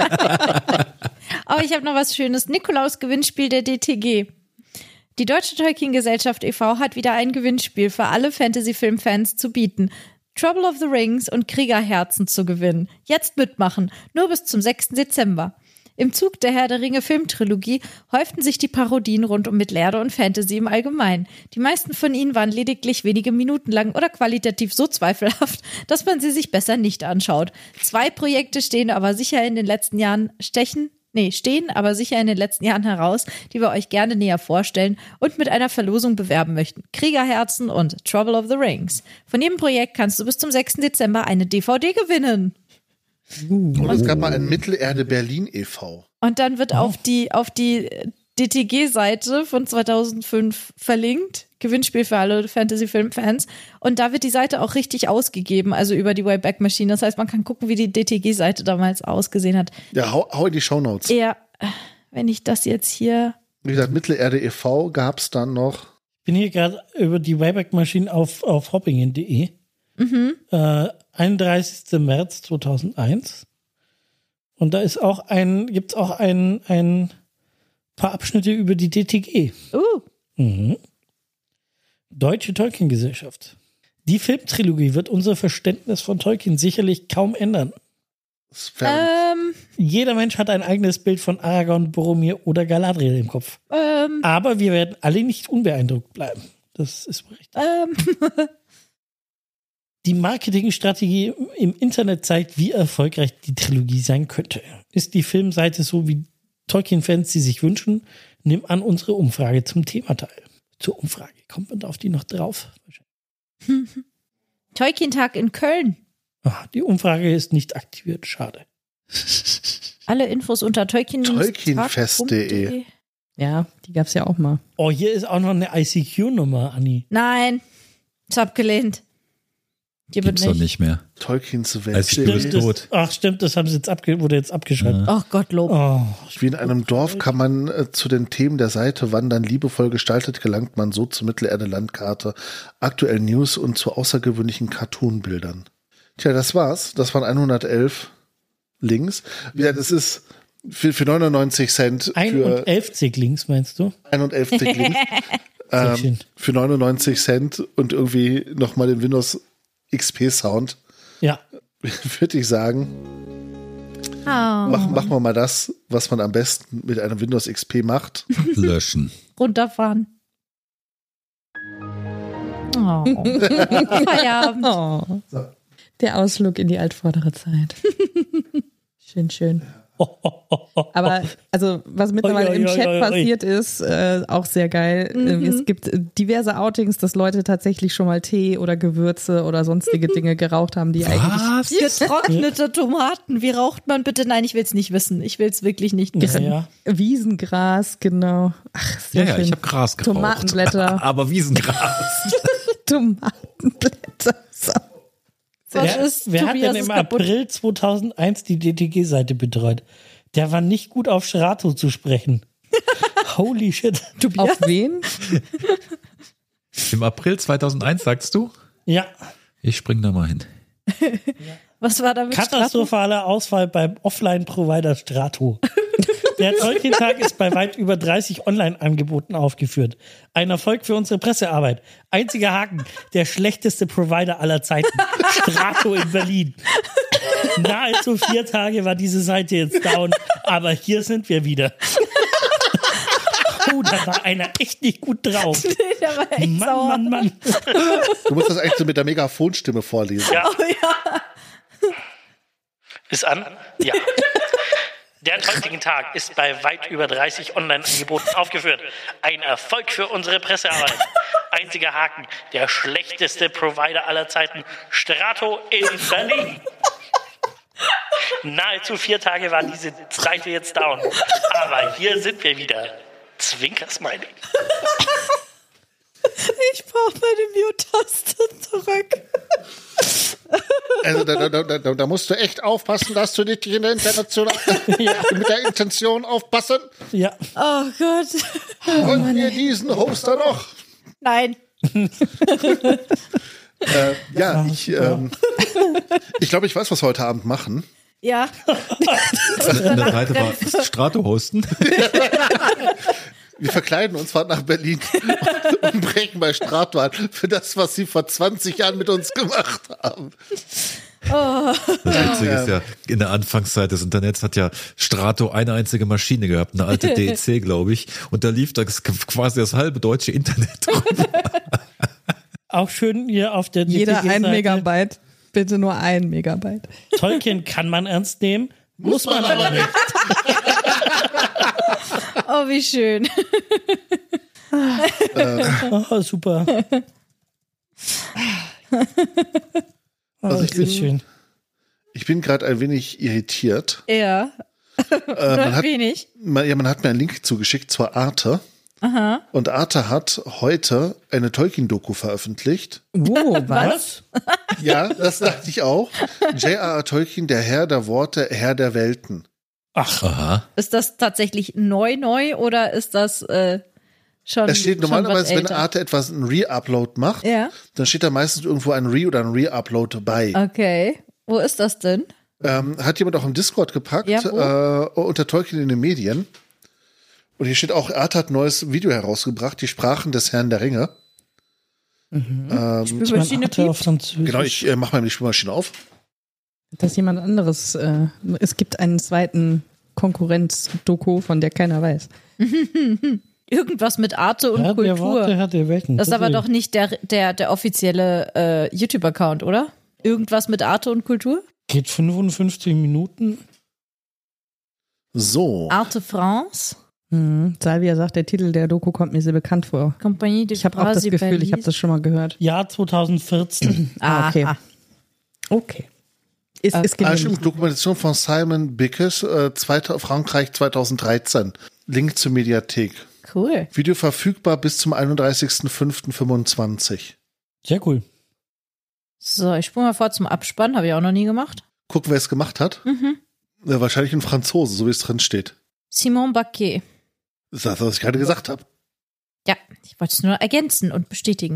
Aber ich habe noch was Schönes. Nikolaus-Gewinnspiel der D T G. Die Deutsche Tolkien-Gesellschaft e V hat wieder ein Gewinnspiel für alle Fantasy-Film-Fans zu bieten. Trouble of the Rings und Kriegerherzen zu gewinnen. Jetzt mitmachen. Nur bis zum sechsten Dezember. Im Zug der Herr der Ringe Filmtrilogie häuften sich die Parodien rund um Mittelerde und Fantasy im Allgemeinen. Die meisten von ihnen waren lediglich wenige Minuten lang oder qualitativ so zweifelhaft, dass man sie sich besser nicht anschaut. Zwei Projekte stehen aber sicher in den letzten Jahren stechen, nee, stehen aber sicher in den letzten Jahren heraus, die wir euch gerne näher vorstellen und mit einer Verlosung bewerben möchten. Kriegerherzen und Trouble of the Rings. Von jedem Projekt kannst du bis zum sechsten Dezember eine D V D gewinnen. Und es gab mal ein Mittelerde Berlin e V Und dann wird Oh. auf die, auf die D T G-Seite von zweitausendfünf verlinkt. Gewinnspiel für alle Fantasy-Film-Fans. Und da wird die Seite auch richtig ausgegeben, also über die Wayback-Maschine. Das heißt, man kann gucken, wie die D T G-Seite damals ausgesehen hat. Ja, hau, hau in die Shownotes. Eher, wenn ich das jetzt hier. Wie gesagt, Mittelerde e V gab es dann noch. Ich bin hier gerade über die Wayback-Maschine auf, auf hoppingen punkt de. Mhm. Äh, einunddreißigster März zweitausendeins. Und da ist auch ein, gibt's auch ein, ein paar Abschnitte über die D T G. Uh. Mhm. Deutsche Tolkien-Gesellschaft. Die Filmtrilogie wird unser Verständnis von Tolkien sicherlich kaum ändern. Ähm, Jeder Mensch hat ein eigenes Bild von Aragorn, Boromir oder Galadriel im Kopf. ähm, Aber wir werden alle nicht unbeeindruckt bleiben. Das ist richtig. ähm. Die Marketingstrategie im Internet zeigt, wie erfolgreich die Trilogie sein könnte. Ist die Filmseite so, wie Tolkien-Fans sie sich wünschen? Nimm an unsere Umfrage zum Thema teil. Zur Umfrage. Kommt man auf die noch drauf? Tolkien-Tag in Köln. Ah, die Umfrage ist nicht aktiviert. Schade. Alle Infos unter tolkien Tolkienfest punkt de. Ja, die gab's ja auch mal. Oh, hier ist auch noch eine I C Q-Nummer, Anni. Nein, ist abgelehnt. Hier Gibt's doch nicht mehr. Tolkiens Als die Welt. ist Stimmt, das, tot. ach, stimmt, das haben sie jetzt abge, wurde jetzt abgeschaltet. Ach Gottlob. Oh, Wie in einem Dorf kann man äh, zu den Themen der Seite wandern. Liebevoll gestaltet gelangt man so zur Mittelerde-Landkarte, aktuellen News und zu außergewöhnlichen Cartoon-Bildern. Tja, das war's. Das waren hundertelf Links. Ja, das ist für, für neunundneunzig Cent für einundelf Links, meinst du? einundelf Links. Sehr schön. ähm, für neunundneunzig Cent und irgendwie nochmal den Windows X P-Sound, Ja. Oh. würde ich sagen. Mach, machen wir mal das, was man am besten mit einem Windows X P macht. Löschen. Runterfahren. Oh. Feierabend. Oh. Der Ausflug in die altvordere Zeit. Schön, schön. Aber also was mittlerweile Oi, oi, im oi, Chat oi, oi. passiert ist, äh, auch sehr geil. Mhm. Es gibt diverse Outings, dass Leute tatsächlich schon mal Tee oder Gewürze oder sonstige Dinge geraucht haben, die eigentlich Getrocknete Tomaten. Wie raucht man bitte? Nein, ich will es nicht wissen. Ich will es wirklich nicht wissen. Ja. Wiesengras, genau. Ach, sehr Ja, ja, schön. ich habe Gras geraucht. Tomatenblätter. Aber Wiesengras. Tomatenblätter. So. Was Wer, ist, wer hat Tobias denn ist im kaputt. April zweitausendeins die D T G-Seite betreut? Der war nicht gut auf Strato zu sprechen. Holy shit. Auf wen? Im April zweitausendeins, sagst du? Ja, Ich spring da mal hin. Was war damit? katastrophaler Ausfall beim Offline-Provider Strato. Der Tolkien-Tag ist bei weit über dreißig Online-Angeboten aufgeführt. Ein Erfolg für unsere Pressearbeit. Einziger Haken, der schlechteste Provider aller Zeiten. Strato in Berlin. Nahezu vier Tage war diese Seite jetzt down, aber hier sind wir wieder. Oh, da war einer echt nicht gut drauf. Der war echt Mann, sauer. Mann, Mann. Du musst das eigentlich so mit der Megafonstimme vorlesen. Ja. Oh ja. Ist an? Ja. Der Tolkien-Tag ist bei weit über dreißig Online-Angeboten aufgeführt. Ein Erfolg für unsere Pressearbeit. Einziger Haken, der schlechteste Provider aller Zeiten, Strato in Berlin. Nahezu vier Tage war diese Seite jetzt down. Aber hier sind wir wieder. Zwinker-Smiley. Ich brauche meine Mute-Taste zurück. Also da, da, da, da musst du echt aufpassen, dass du nicht in der Intention Ja. mit der Intention aufpassen. Ja. Oh Gott. Und wir diesen Hoster noch. Nein. Äh, ja, ich, ähm, ich glaube, ich weiß, was wir heute Abend machen. Ja. In der Seite war Strato hosten. Wir verkleiden uns, fahren nach Berlin und brechen bei Strato an für das, was sie vor zwanzig Jahren mit uns gemacht haben. Oh. Das Witzige ist ja, in der Anfangszeit des Internets hat ja Strato eine einzige Maschine gehabt, eine alte D E C, glaube ich. Und da lief das quasi das halbe deutsche Internet drauf. Auch schön hier auf der Jeder D T G-Seite. ein Megabyte. Bitte nur ein Megabyte. Tolkien kann man ernst nehmen, muss man aber nicht. Oh, wie schön. Oh, super. Oh, Also ich das ist bin- schön. Ich bin gerade ein wenig irritiert. Ja. Äh, man, hat, Wenig. man, ja, man hat mir einen Link zugeschickt zur Arte. Aha. Und Arte hat heute eine Tolkien-Doku veröffentlicht. Oh, Was? Ja, das dachte ich auch. J R R. Tolkien, der Herr der Worte, Herr der Welten. Ach, Aha. Ist das tatsächlich neu neu oder ist das äh, schon Da steht schon normalerweise, was wenn älter? Arte etwas ein Re-Upload macht, Ja. dann steht da meistens irgendwo ein Re- oder ein Re-Upload bei. Okay. Wo ist das denn? Ähm, hat jemand auch im Discord gepackt, Ja, äh, unter Tolkien in den Medien. Und hier steht auch, Arte hat ein neues Video herausgebracht, die Sprachen des Herrn der Ringe. Ähm, Spülmaschine Arte auf piept. Französisch. genau, ich äh, mache mal die Spülmaschine auf. dass jemand anderes, äh, es gibt einen zweiten Konkurrenz-Doku, von der keiner weiß. Irgendwas mit Arte und Herr der Kultur. Worte, Herr der Welten. Das ist aber Tatsächlich. doch nicht der, der, der offizielle äh, YouTube-Account, oder? Irgendwas mit Arte und Kultur? Geht fünfundfünfzig Minuten. So. Arte France, Mhm. Salvia sagt, der Titel der Doku kommt mir sehr bekannt vor. Compagnie de Ich habe auch das Brasi Gefühl, Berlin. ich habe das schon mal gehört. Jahr zweitausendvierzehn. Ah, okay. Ah, Okay. Ist, ist Ah, genehmigt. stimmt, Dokumentation von Simon Bickes, äh, zweiter, Frankreich zweitausenddreizehn. Link zur Mediathek. cool. Video verfügbar bis zum einunddreißigsten fünften fünfundzwanzig. Sehr cool. So, ich spule mal vor zum Abspann, habe ich auch noch nie gemacht. Guck, wer es gemacht hat. Mhm. Äh, wahrscheinlich ein Franzose, so wie es drin steht. Simon Baquet. Das ist das, was ich gerade gesagt habe. Ja, ich wollte es nur ergänzen und bestätigen.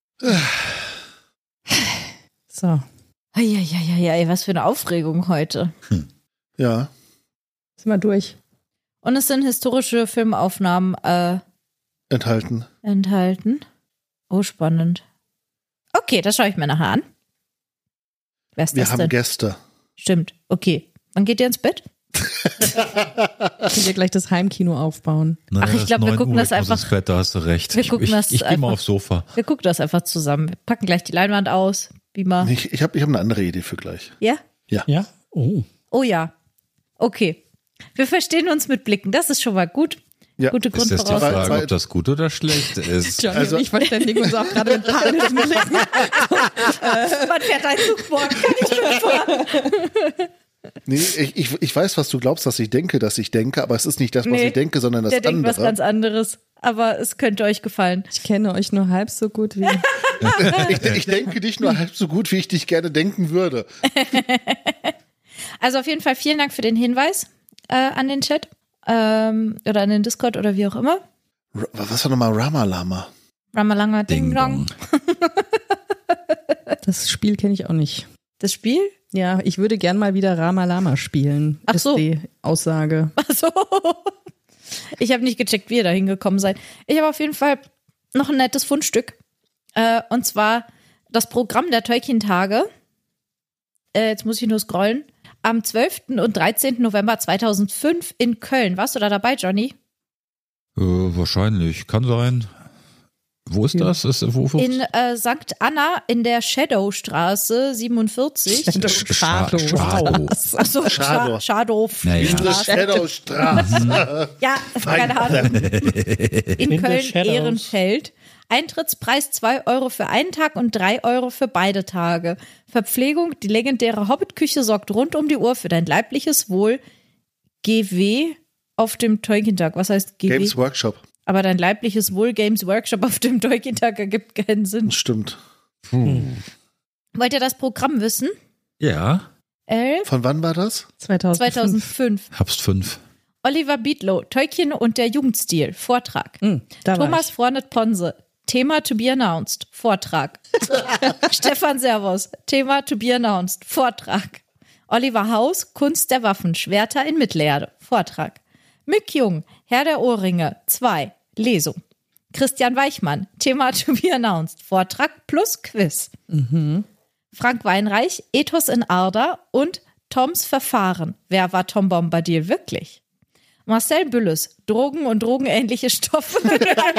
So, Eieieiei, was für eine Aufregung heute. Ja. sind wir durch. Und es sind historische Filmaufnahmen äh, Enthalten. enthalten. Oh, spannend. Okay, das schaue ich mir nachher an. Wer ist Wir das haben denn? Gäste. Stimmt. Okay. Wann geht ihr ins Bett? Könnt ihr gleich das Heimkino aufbauen. Naja, Ach, ich es ist glaub, wir neun gucken Uhr, das ich muss einfach- ins Bett, da hast du recht. Wir ich gucken ich, das ich gehe mal einfach- aufs Sofa. Wir gucken das einfach zusammen. Wir packen gleich die Leinwand aus. Beamer. Ich, ich habe ich hab eine andere Idee für gleich. Ja? Ja? Oh. Oh ja. Okay. Wir verstehen uns mit Blicken. Das ist schon mal gut. Ja. Gute Ist das die Grundvoraussetzung. Frage, ob das gut oder schlecht ist? Johnny Also- und ich verständigen uns auch gerade mit panischen Blicken. Wann fährt dein Zug morgen? Kann ich mitfahren? Nee, ich, ich, ich weiß, was du glaubst, dass ich denke, dass ich denke, aber es ist nicht das, was Nee, ich denke, sondern das Der denkt was andere. ganz anderes. Aber es könnte euch gefallen. Ich kenne euch nur halb so gut wie. ich, ich denke dich nur halb so gut, wie ich dich gerne denken würde. Also auf jeden Fall vielen Dank für den Hinweis äh, an den Chat. Ähm, oder an den Discord oder wie auch immer. R- Was war nochmal Ramalama? Ramalanga Ding Ding Dong. Dong. Das Spiel kenne ich auch nicht. Das Spiel? Ja, ich würde gern mal wieder Rama Lama spielen. Ach ist so. die Aussage. Achso. Ich habe nicht gecheckt, wie ihr da hingekommen seid. Ich habe auf jeden Fall noch ein nettes Fundstück. Äh, und zwar das Programm der Tolkien-Tage. Äh, jetzt muss ich nur scrollen. Am zwölften und dreizehnten November zweitausendfünf in Köln. Warst du da dabei, Johnny? Äh, wahrscheinlich, kann sein. Wo ist Ja. das? Ist, wo, wo? In äh, Sankt Anna in der Shadowstraße siebenundvierzig. Shadow. Shadow. Achso, Shadow. Shadow. Shadow. Naja. In der Shadowstraße. Ja, keine Ahnung. In In der Köln Shadows. Ehrenfeld Eintrittspreis zwei Euro für einen Tag und drei Euro für beide Tage. Verpflegung, die legendäre Hobbit-Küche sorgt rund um die Uhr für dein leibliches Wohl. G W auf dem Tolkien-Tag. Was heißt G W? Games Workshop. Aber dein leibliches Wohl Games Workshop auf dem Tolkien-Tag ergibt keinen Sinn. Stimmt. Hm. Wollt ihr das Programm wissen? Ja. Elf? Von wann war das? zweitausendfünf. zweitausendfünf. Herbst fünf. Oliver Bietlow, Tolkien und der Jugendstil, Vortrag. Hm, da war Thomas ich. Vornet-Ponse, Thema to be announced, Vortrag. Stefan Servus, Thema to be announced, Vortrag. Oliver Haus, Kunst der Waffen, Schwerter in Mittelerde, Vortrag. Mick Jung, Herr der Ohrringe, zwei, Lesung. Christian Weichmann, Thema to be announced, Vortrag plus Quiz. Mhm. Frank Weinreich, Ethos in Arda und Toms Verfahren. Wer war Tom Bombadil wirklich? Marcel Bülles, Drogen und drogenähnliche Stoffe. Wo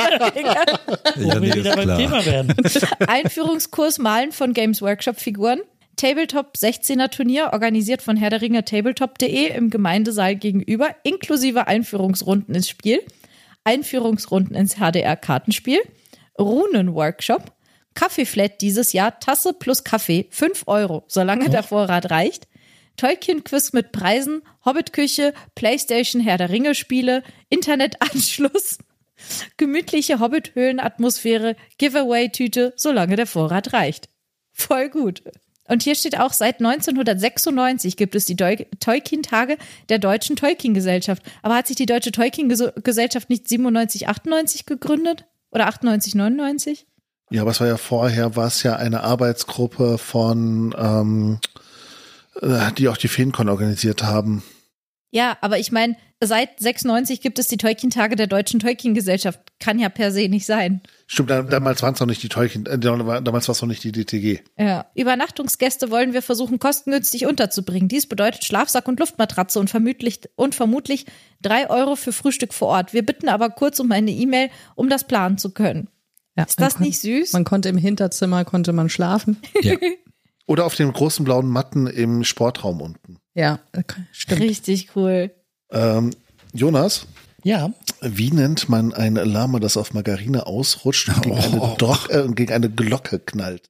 wir wieder beim Thema werden. Einführungskurs Malen von Games Workshop Figuren. Tabletop sechzehner Turnier, organisiert von Herr der Ringe Tabletop punkt de im Gemeindesaal gegenüber, inklusive Einführungsrunden ins Spiel, Einführungsrunden ins H D R-Kartenspiel, Runen-Workshop, Kaffeeflat dieses Jahr, Tasse plus Kaffee, fünf Euro, solange der Vorrat reicht, Tolkien-Quiz mit Preisen, Hobbit-Küche, Playstation, Herr der Ringe-Spiele, Internetanschluss, gemütliche Hobbit-Höhlen-Atmosphäre, Giveaway-Tüte, solange der Vorrat reicht. Voll gut. Und hier steht auch, seit neunzehnhundertsechsundneunzig gibt es die Deu- Tolkien-Tage der Deutschen Tolkien-Gesellschaft. Aber hat sich die Deutsche Tolkien-Gesellschaft nicht siebenundneunzig, achtundneunzig gegründet? Oder achtundneunzig, neunundneunzig? Ja, aber es war ja vorher, war es ja eine Arbeitsgruppe von, ähm, äh, die auch die Feencon organisiert haben. Ja, aber ich meine, seit sechsundneunzig gibt es die Tolkien-Tage der Deutschen Tolkien-Gesellschaft. Kann ja per se nicht sein. Stimmt, da, damals waren es noch nicht die Tolkien, äh, damals war es noch nicht die D T G. Ja. Übernachtungsgäste wollen wir versuchen, kostengünstig unterzubringen. Dies bedeutet Schlafsack und Luftmatratze und vermutlich, und vermutlich drei Euro für Frühstück vor Ort. Wir bitten aber kurz um eine E-Mail, um das planen zu können. Ja, Ist das man nicht süß? Man konnte im Hinterzimmer, konnte man schlafen. Ja. Oder auf den großen blauen Matten im Sportraum unten. Ja, stimmt. Richtig cool. Ähm, Jonas, Ja, wie nennt man ein Lama, das auf Margarine ausrutscht und gegen, eine, Dro- äh, gegen eine Glocke knallt?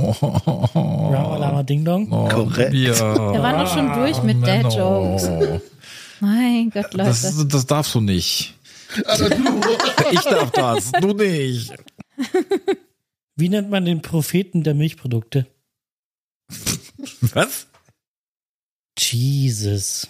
Rama Lama Ding Dong. Oh, Korrekt. Ja. Wir waren doch schon durch mit Menno. Dad-Jokes. Mein Gott, Leute. Das, das darfst du nicht. Ich darf das, du nicht. Wie nennt man den Propheten der Milchprodukte? Was? Jesus.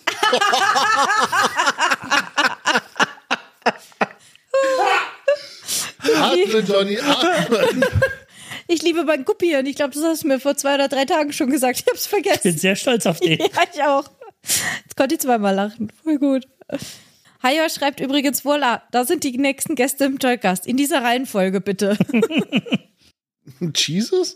Atme, Johnny, atme. Ich liebe mein Guppi und ich glaube, das hast du mir vor zwei oder drei Tagen schon gesagt. Ich hab's Ich bin vergessen. sehr stolz auf dich. Ja, ich auch. Jetzt konnte ich zweimal lachen. Voll gut. Hajo schreibt übrigens, voilà, da sind die nächsten Gäste im Tollcast. In dieser Reihenfolge bitte. Jesus?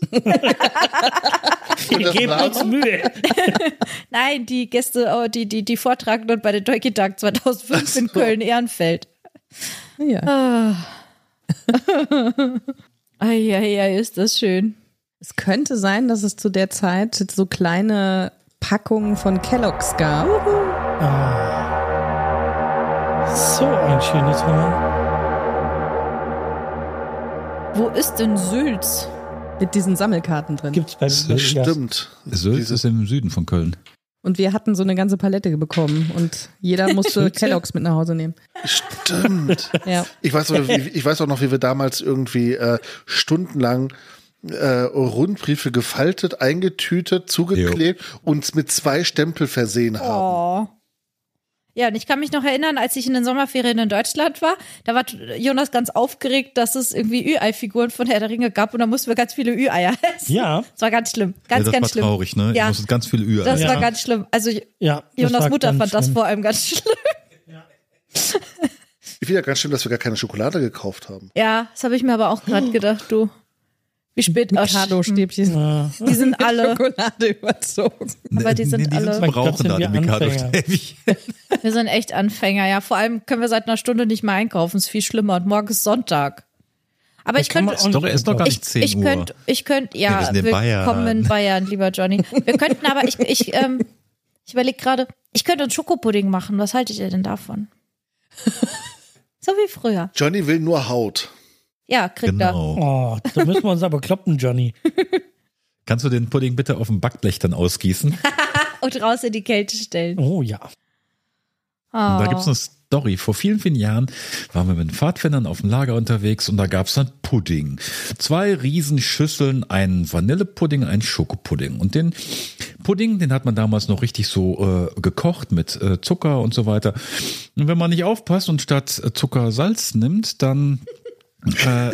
Wir geben uns Mühe. Nein, die Gäste, oh, die, die, die Vortragenden bei den Tolkien-Tag zweitausendfünf in Köln-Ehrenfeld. Ja. Ah. Eieiei, ist das schön. Es könnte sein, dass es zu der Zeit so kleine Packungen von Kellogg's gab. So ein schönes Mal. Wo ist denn Sülz? Mit diesen Sammelkarten drin. Gibt's beim Das ja. Stimmt. Sülz ist im Süden von Köln. Und wir hatten so eine ganze Palette bekommen und jeder musste Kellogg's mit nach Hause nehmen. Stimmt. Ja. Ich weiß, noch, wie, ich weiß auch noch, wie wir damals irgendwie äh, stundenlang äh, Rundbriefe gefaltet, eingetütet, zugeklebt, uns mit zwei Stempel versehen haben. Oh. Ja, und ich kann mich noch erinnern, als ich in den Sommerferien in Deutschland war, da war Jonas ganz aufgeregt, dass es irgendwie Ü-Ei-Figuren von Herr der Ringe gab und da mussten wir ganz viele Ü-Eier essen. Ja. Das war ganz schlimm. Ganz, ja, das ganz war schlimm. traurig, ne? Ja. Du musstest ganz viele Ü Das Ja. war ganz schlimm. Also Ja, das Jonas war Mutter ganz fand das schlimm. vor allem ganz schlimm. Ich finde ja ganz schön, dass wir gar keine Schokolade gekauft haben. Ja, das habe ich mir aber auch gerade gedacht, du. Wie spät Mikado-Stäbchen. Ja. Die sind alle, Schokolade überzogen. aber die sind die alle- Sind Mein Gott, brauchen sind da wir die Anfänger. Mikado-Stäbchen. wir sind echt Anfänger, ja. Vor allem können wir seit einer Stunde nicht mehr einkaufen, ist viel schlimmer und morgen ist Sonntag. Aber ich kann man könnte, auch Doch, er ist doch gar nicht ich, zehn ich Uhr. könnte, ich könnte, ja, wir sind in Bayern. willkommen in Bayern, lieber Johnny. Wir könnten aber, ich, ich, ähm, ich überlege gerade, ich könnte einen Schokopudding machen. Was haltet ihr denn davon? So wie früher. Johnny will nur Haut. Ja, kriegt er. Genau. Oh, da müssen wir uns aber kloppen, Johnny. Kannst du den Pudding bitte auf dem Backblech dann ausgießen? Und raus in die Kälte stellen. Oh ja. Oh. Und da gibt's eine Story. Vor vielen, vielen Jahren waren wir mit den Pfadfindern auf dem Lager unterwegs und da gab's dann Pudding. Zwei Riesenschüsseln, einen Vanillepudding, einen Schokopudding. Und den Pudding, den hat man damals noch richtig so äh, gekocht mit äh, Zucker und so weiter. Und wenn man nicht aufpasst und statt äh, Zucker Salz nimmt, dann äh,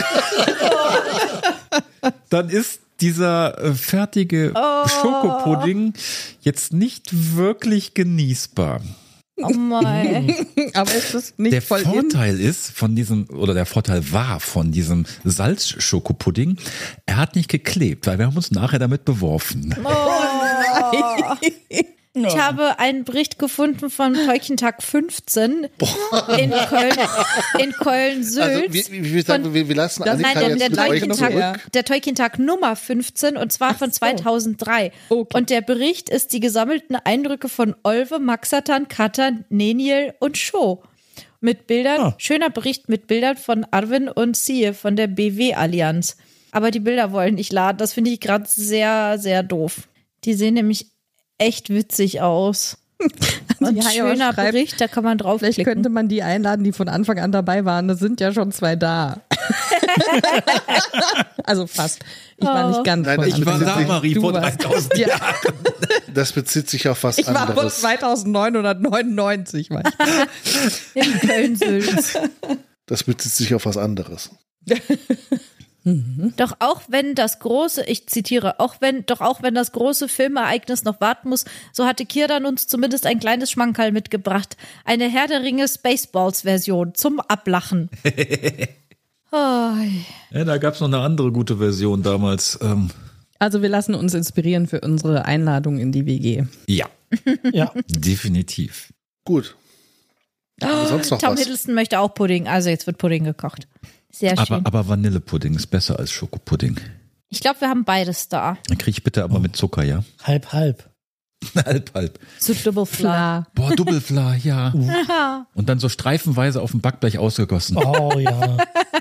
dann ist dieser äh, fertige Oh. Schokopudding jetzt nicht wirklich genießbar. Oh mein. Aber ist das nicht Der voll in? Vorteil ist von diesem, oder der Vorteil war von diesem Salzschokopudding, er hat nicht geklebt, weil wir haben uns nachher damit beworfen. Ich habe einen Bericht gefunden von Tolkien-Tag fünfzehn in Köln, in Köln-Sülz. Also, wir, wir, wir, sagen, Von- wir, wir lassen Das- Annika Nein, der, jetzt der mit euch Tolkien-Tag, zurück. der Tolkien-Tag Nummer fünfzehn und zwar von so. zweitausenddrei. Okay. Und der Bericht ist die gesammelten Eindrücke von Olve, Maxatan, Katan, Neniel und Sho. Mit Bildern, Ah. schöner Bericht mit Bildern von Arwen und Siehe von der B W-Allianz. Aber die Bilder wollen nicht laden. Das finde ich gerade sehr, sehr doof. Die sehen nämlich echt witzig aus. Und Ja, ja, schöner schreibt- Bericht, da kann man Vielleicht draufklicken. könnte man die einladen, die von Anfang an dabei waren. Da sind ja schon zwei da. Also fast. Ich war nicht ganz Nein, von ich war Anfang da, an. Marie, Du vor warst- dreitausend Ja, Das bezieht sich auf was ich war von anderes. zweitausendneunhundertneunundneunzig. War ich. In Köln-Sülz. Das bezieht sich auf was anderes. Doch auch wenn das große, ich zitiere, auch wenn, doch auch wenn das große Filmereignis noch warten muss, so hatte Kirdan uns zumindest ein kleines Schmankerl mitgebracht. Eine Herr der Ringe Spaceballs-Version zum Ablachen. Oh, Ja, da gab's noch eine andere gute Version damals. Ähm, Also wir lassen uns inspirieren für unsere Einladung in die W G. ja, Ja. definitiv. Gut. Haben wir sonst noch Tom was? Hiddleston möchte auch Pudding, also jetzt wird Pudding gekocht. Sehr Aber, schön. aber Vanillepudding ist besser als Schokopudding. Ich glaube, wir haben beides da. Dann krieg ich bitte aber mit Zucker, ja? Halb, halb. halb, halb. Zu Double Fla. Klar. Boah, Doppelfla, ja. Und dann so streifenweise auf dem Backblech ausgegossen. Oh ja.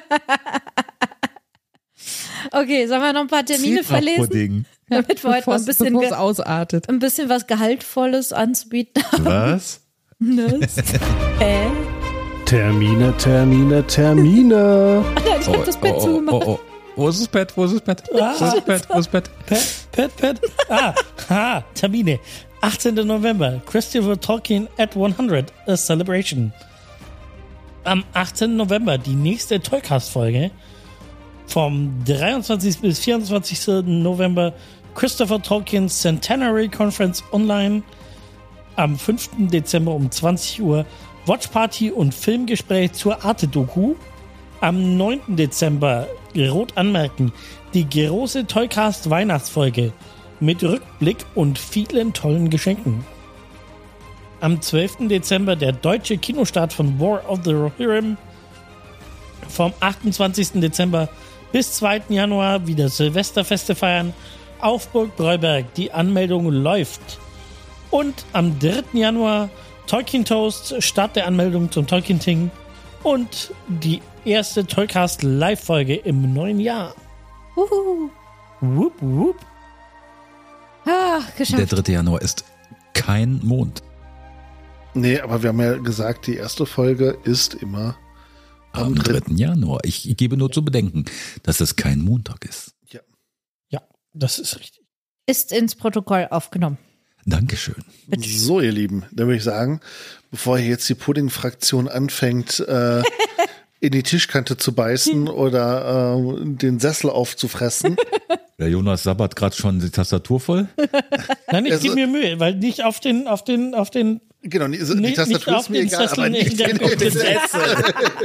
Okay, sollen wir noch ein paar Termine verlesen? Zebrapudding. Damit wir heute mal ein bisschen, bevor es ge- ausartet. ein bisschen was Gehaltvolles anzubieten haben. Was? Hä? Termine, Termine, Termine. Ich hab das Bett oh, zugemacht. oh, oh. Wo ist das Bett? Wo ist das Bett? Wo ist das Bett? Wo ist das Bett? Pet, Pet, Pet. Ah, ha, Termine. achtzehnten November, Christopher Tolkien at hundert, a celebration. Am achtzehnten November die nächste Toycast-Folge. Vom dreiundzwanzigsten bis vierundzwanzigsten November Christopher Tolkien Centenary Conference online. Am fünften Dezember um zwanzig Uhr Watchparty und Filmgespräch zur Arte-Doku. Am neunten Dezember, rot anmerken, die große Toycast Weihnachtsfolge mit Rückblick und vielen tollen Geschenken. Am zwölften Dezember der deutsche Kinostart von War of the Rohirrim. Vom achtundzwanzigsten Dezember bis zweiten Januar wieder Silvesterfeste feiern. Auf Burg Breuberg, die Anmeldung läuft. Und am dritten Januar Tolkien Toast, Start der Anmeldung zum Tolkien-Ting und die erste Toycast Live-Folge im neuen Jahr. Uhu. Wupp, wupp. Ah, Der geschafft. dritte Januar ist kein Mond. Nee, aber wir haben ja gesagt, die erste Folge ist immer am Am dritten. dritten Januar. Ich gebe nur zu bedenken, dass es kein Montag ist. Ja, das ist richtig. Ist ins Protokoll aufgenommen. Dankeschön. So, ihr Lieben, dann würde ich sagen, bevor hier jetzt die Pudding-Fraktion anfängt, äh, in die Tischkante zu beißen oder äh, den Sessel aufzufressen. Der Jonas sabbert gerade schon die Tastatur voll. Nein, ich Also- gebe mir Mühe, weil nicht auf den, auf den, auf den, Genau, die, die nicht, Tastatur nicht ist auf mir den egal, aber Sesseln in nicht der in auf den den Sessel.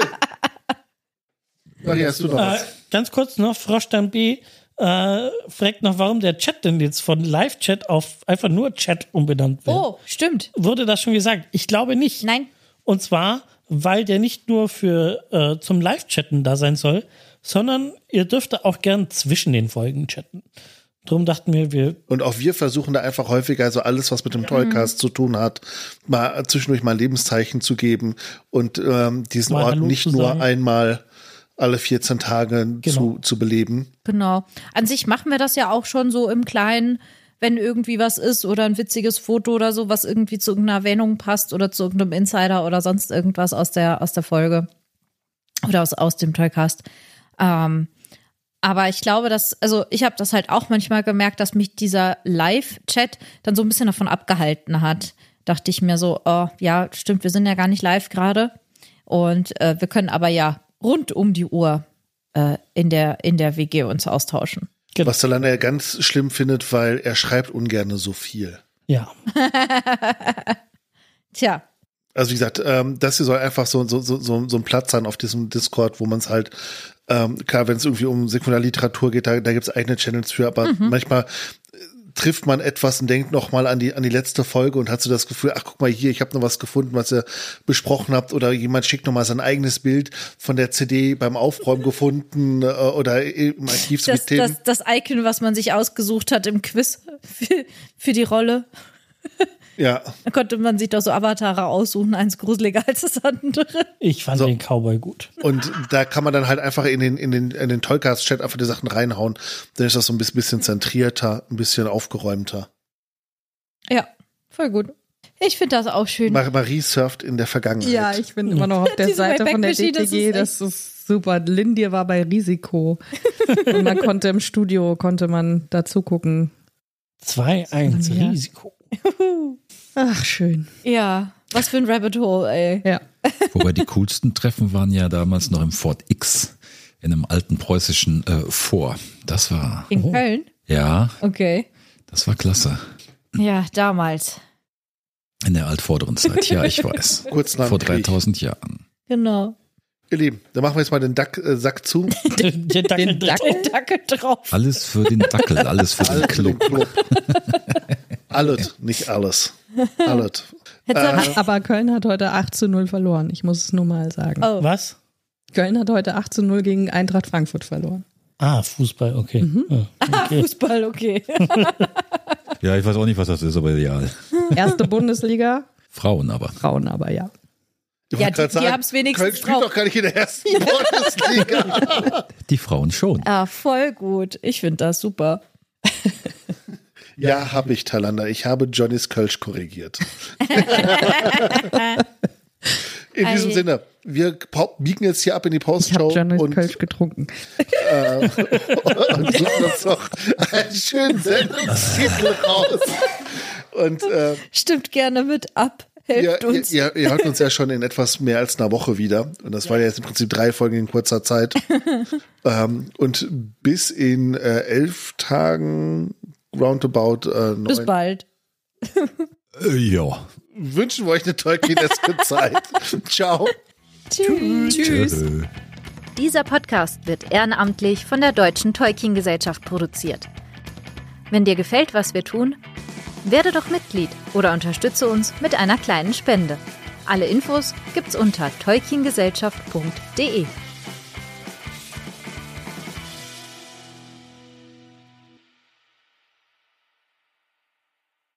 Marie, hast du noch Äh, was? ganz kurz noch, Froschstein B äh, fragt noch, warum der Chat denn jetzt von Live-Chat auf einfach nur Chat umbenannt wird. Oh, stimmt. Wurde das schon gesagt? Ich glaube nicht. Nein. Und zwar, weil der nicht nur für äh, zum Live-Chatten da sein soll, sondern ihr dürft auch gern zwischen den Folgen chatten. Drum dachten wir, wir Und auch wir versuchen da einfach häufiger so alles, was mit dem Toycast zu tun hat, mal zwischendurch mal ein Lebenszeichen zu geben und ähm, diesen Mal Ort Hallo nicht zu nur sagen. einmal alle vierzehn Tage Genau. zu, zu beleben. Genau. An sich machen wir das ja auch schon so im Kleinen, wenn irgendwie was ist oder ein witziges Foto oder so, was irgendwie zu irgendeiner Erwähnung passt oder zu irgendeinem Insider oder sonst irgendwas aus der, aus der Folge oder aus, aus dem Toycast. Ähm, aber ich glaube, dass, also ich habe das halt auch manchmal gemerkt, dass mich dieser Live-Chat dann so ein bisschen davon abgehalten hat. Dachte ich mir so, oh ja, stimmt, wir sind ja gar nicht live gerade. Und äh, wir können aber ja rund um die Uhr äh, in der, in der W G uns austauschen. Genau. Was Talanda ja ganz schlimm findet, weil er schreibt ungern so viel. Ja. Tja. Also wie gesagt, ähm, das hier soll einfach so, so, so, so ein Platz sein auf diesem Discord, wo man es halt, ähm, klar, wenn es irgendwie um Sekundarliteratur geht, da, da gibt es eigene Channels für, aber Mhm. manchmal trifft man etwas und denkt noch mal an die an die letzte Folge und hat so das Gefühl, ach guck mal hier, ich habe noch was gefunden, was ihr besprochen habt, oder jemand schickt noch mal sein eigenes Bild von der C D beim Aufräumen gefunden äh, oder im Archiv Das, mit Themen. das, das Icon, was man sich ausgesucht hat im Quiz für, für die Rolle. Ja, Da konnte man sich doch so Avatare aussuchen, eins gruseliger als das andere. Ich fand So. den Cowboy gut. und da kann man dann halt einfach in den in den in den Toycast-Chat einfach die Sachen reinhauen. Dann ist das so ein bisschen zentrierter, ein bisschen aufgeräumter. Ja, voll gut. Ich finde das auch schön. Mar- Marie surft in der Vergangenheit. Ja, ich bin immer noch auf der Diese Seite von der D Wayback T Machine, G. das ist Das ist super. Lindir war bei Risiko. Und man konnte im Studio, konnte man da zugucken. zwei eins Ja. Risiko. Ach, schön. Ja, was für ein Rabbit Hole, ey. Ja. Wobei die coolsten Treffen waren ja damals noch im Fort X, in einem alten preußischen äh, Fort. Das war, In Köln? ja, Okay. das war klasse. Ja, damals. In der altvorderen Zeit, ja, ich weiß. Kurz nach Vor dem Krieg. dreitausend Jahren. Genau. Ihr Lieben, dann machen wir jetzt mal den Dack, äh, Sack zu. Der, der Dackel Den drin. Den Dackel drauf. Alles für den Dackel, alles für den Alles für den Club. Club. Alles, nicht alles. Alles. Jetzt Äh, haben Aber Köln hat heute acht zu null verloren. Ich muss es nur mal sagen. Oh. Was? Köln hat heute acht zu null gegen Eintracht Frankfurt verloren. Ah, Fußball, okay. Ja, Ah, okay. Fußball, okay. Ja, ich weiß auch nicht, was das ist, aber ideal. Erste Bundesliga, Frauen aber. Frauen aber, ja. ich Ja, wollte gerade die- die sagen, haben's wenigstens Köln spielt drauf. doch gar nicht in der ersten Bundesliga. Die Frauen schon. Ah, voll gut. Ich finde das super. Ja, habe ich, Talanda. Ich habe Johnnys Kölsch korrigiert. In diesem Ei. Sinne, wir pau- biegen jetzt hier ab in die Ich habe Postshow Johnny und, Kölsch getrunken. und suchen uns noch einen schönen Sendungstitel raus. Und äh, Stimmt gerne mit ab. ihr, Helft ihr, uns. ihr, ihr hört uns ja schon in etwas mehr als einer Woche wieder. Und das waren ja jetzt im Prinzip drei Folgen in kurzer Zeit. ähm, und bis in äh, elf Tagen roundabout äh, Bis neun, bald. Äh, ja. wünschen wir euch eine tolkieneske Zeit. Ciao. Tschüss. Äh. Dieser Podcast wird ehrenamtlich von der Deutschen Tolkien-Gesellschaft produziert. Wenn dir gefällt, was wir tun, werde doch Mitglied oder unterstütze uns mit einer kleinen Spende. Alle Infos gibt's unter tolkiengesellschaft punkt de.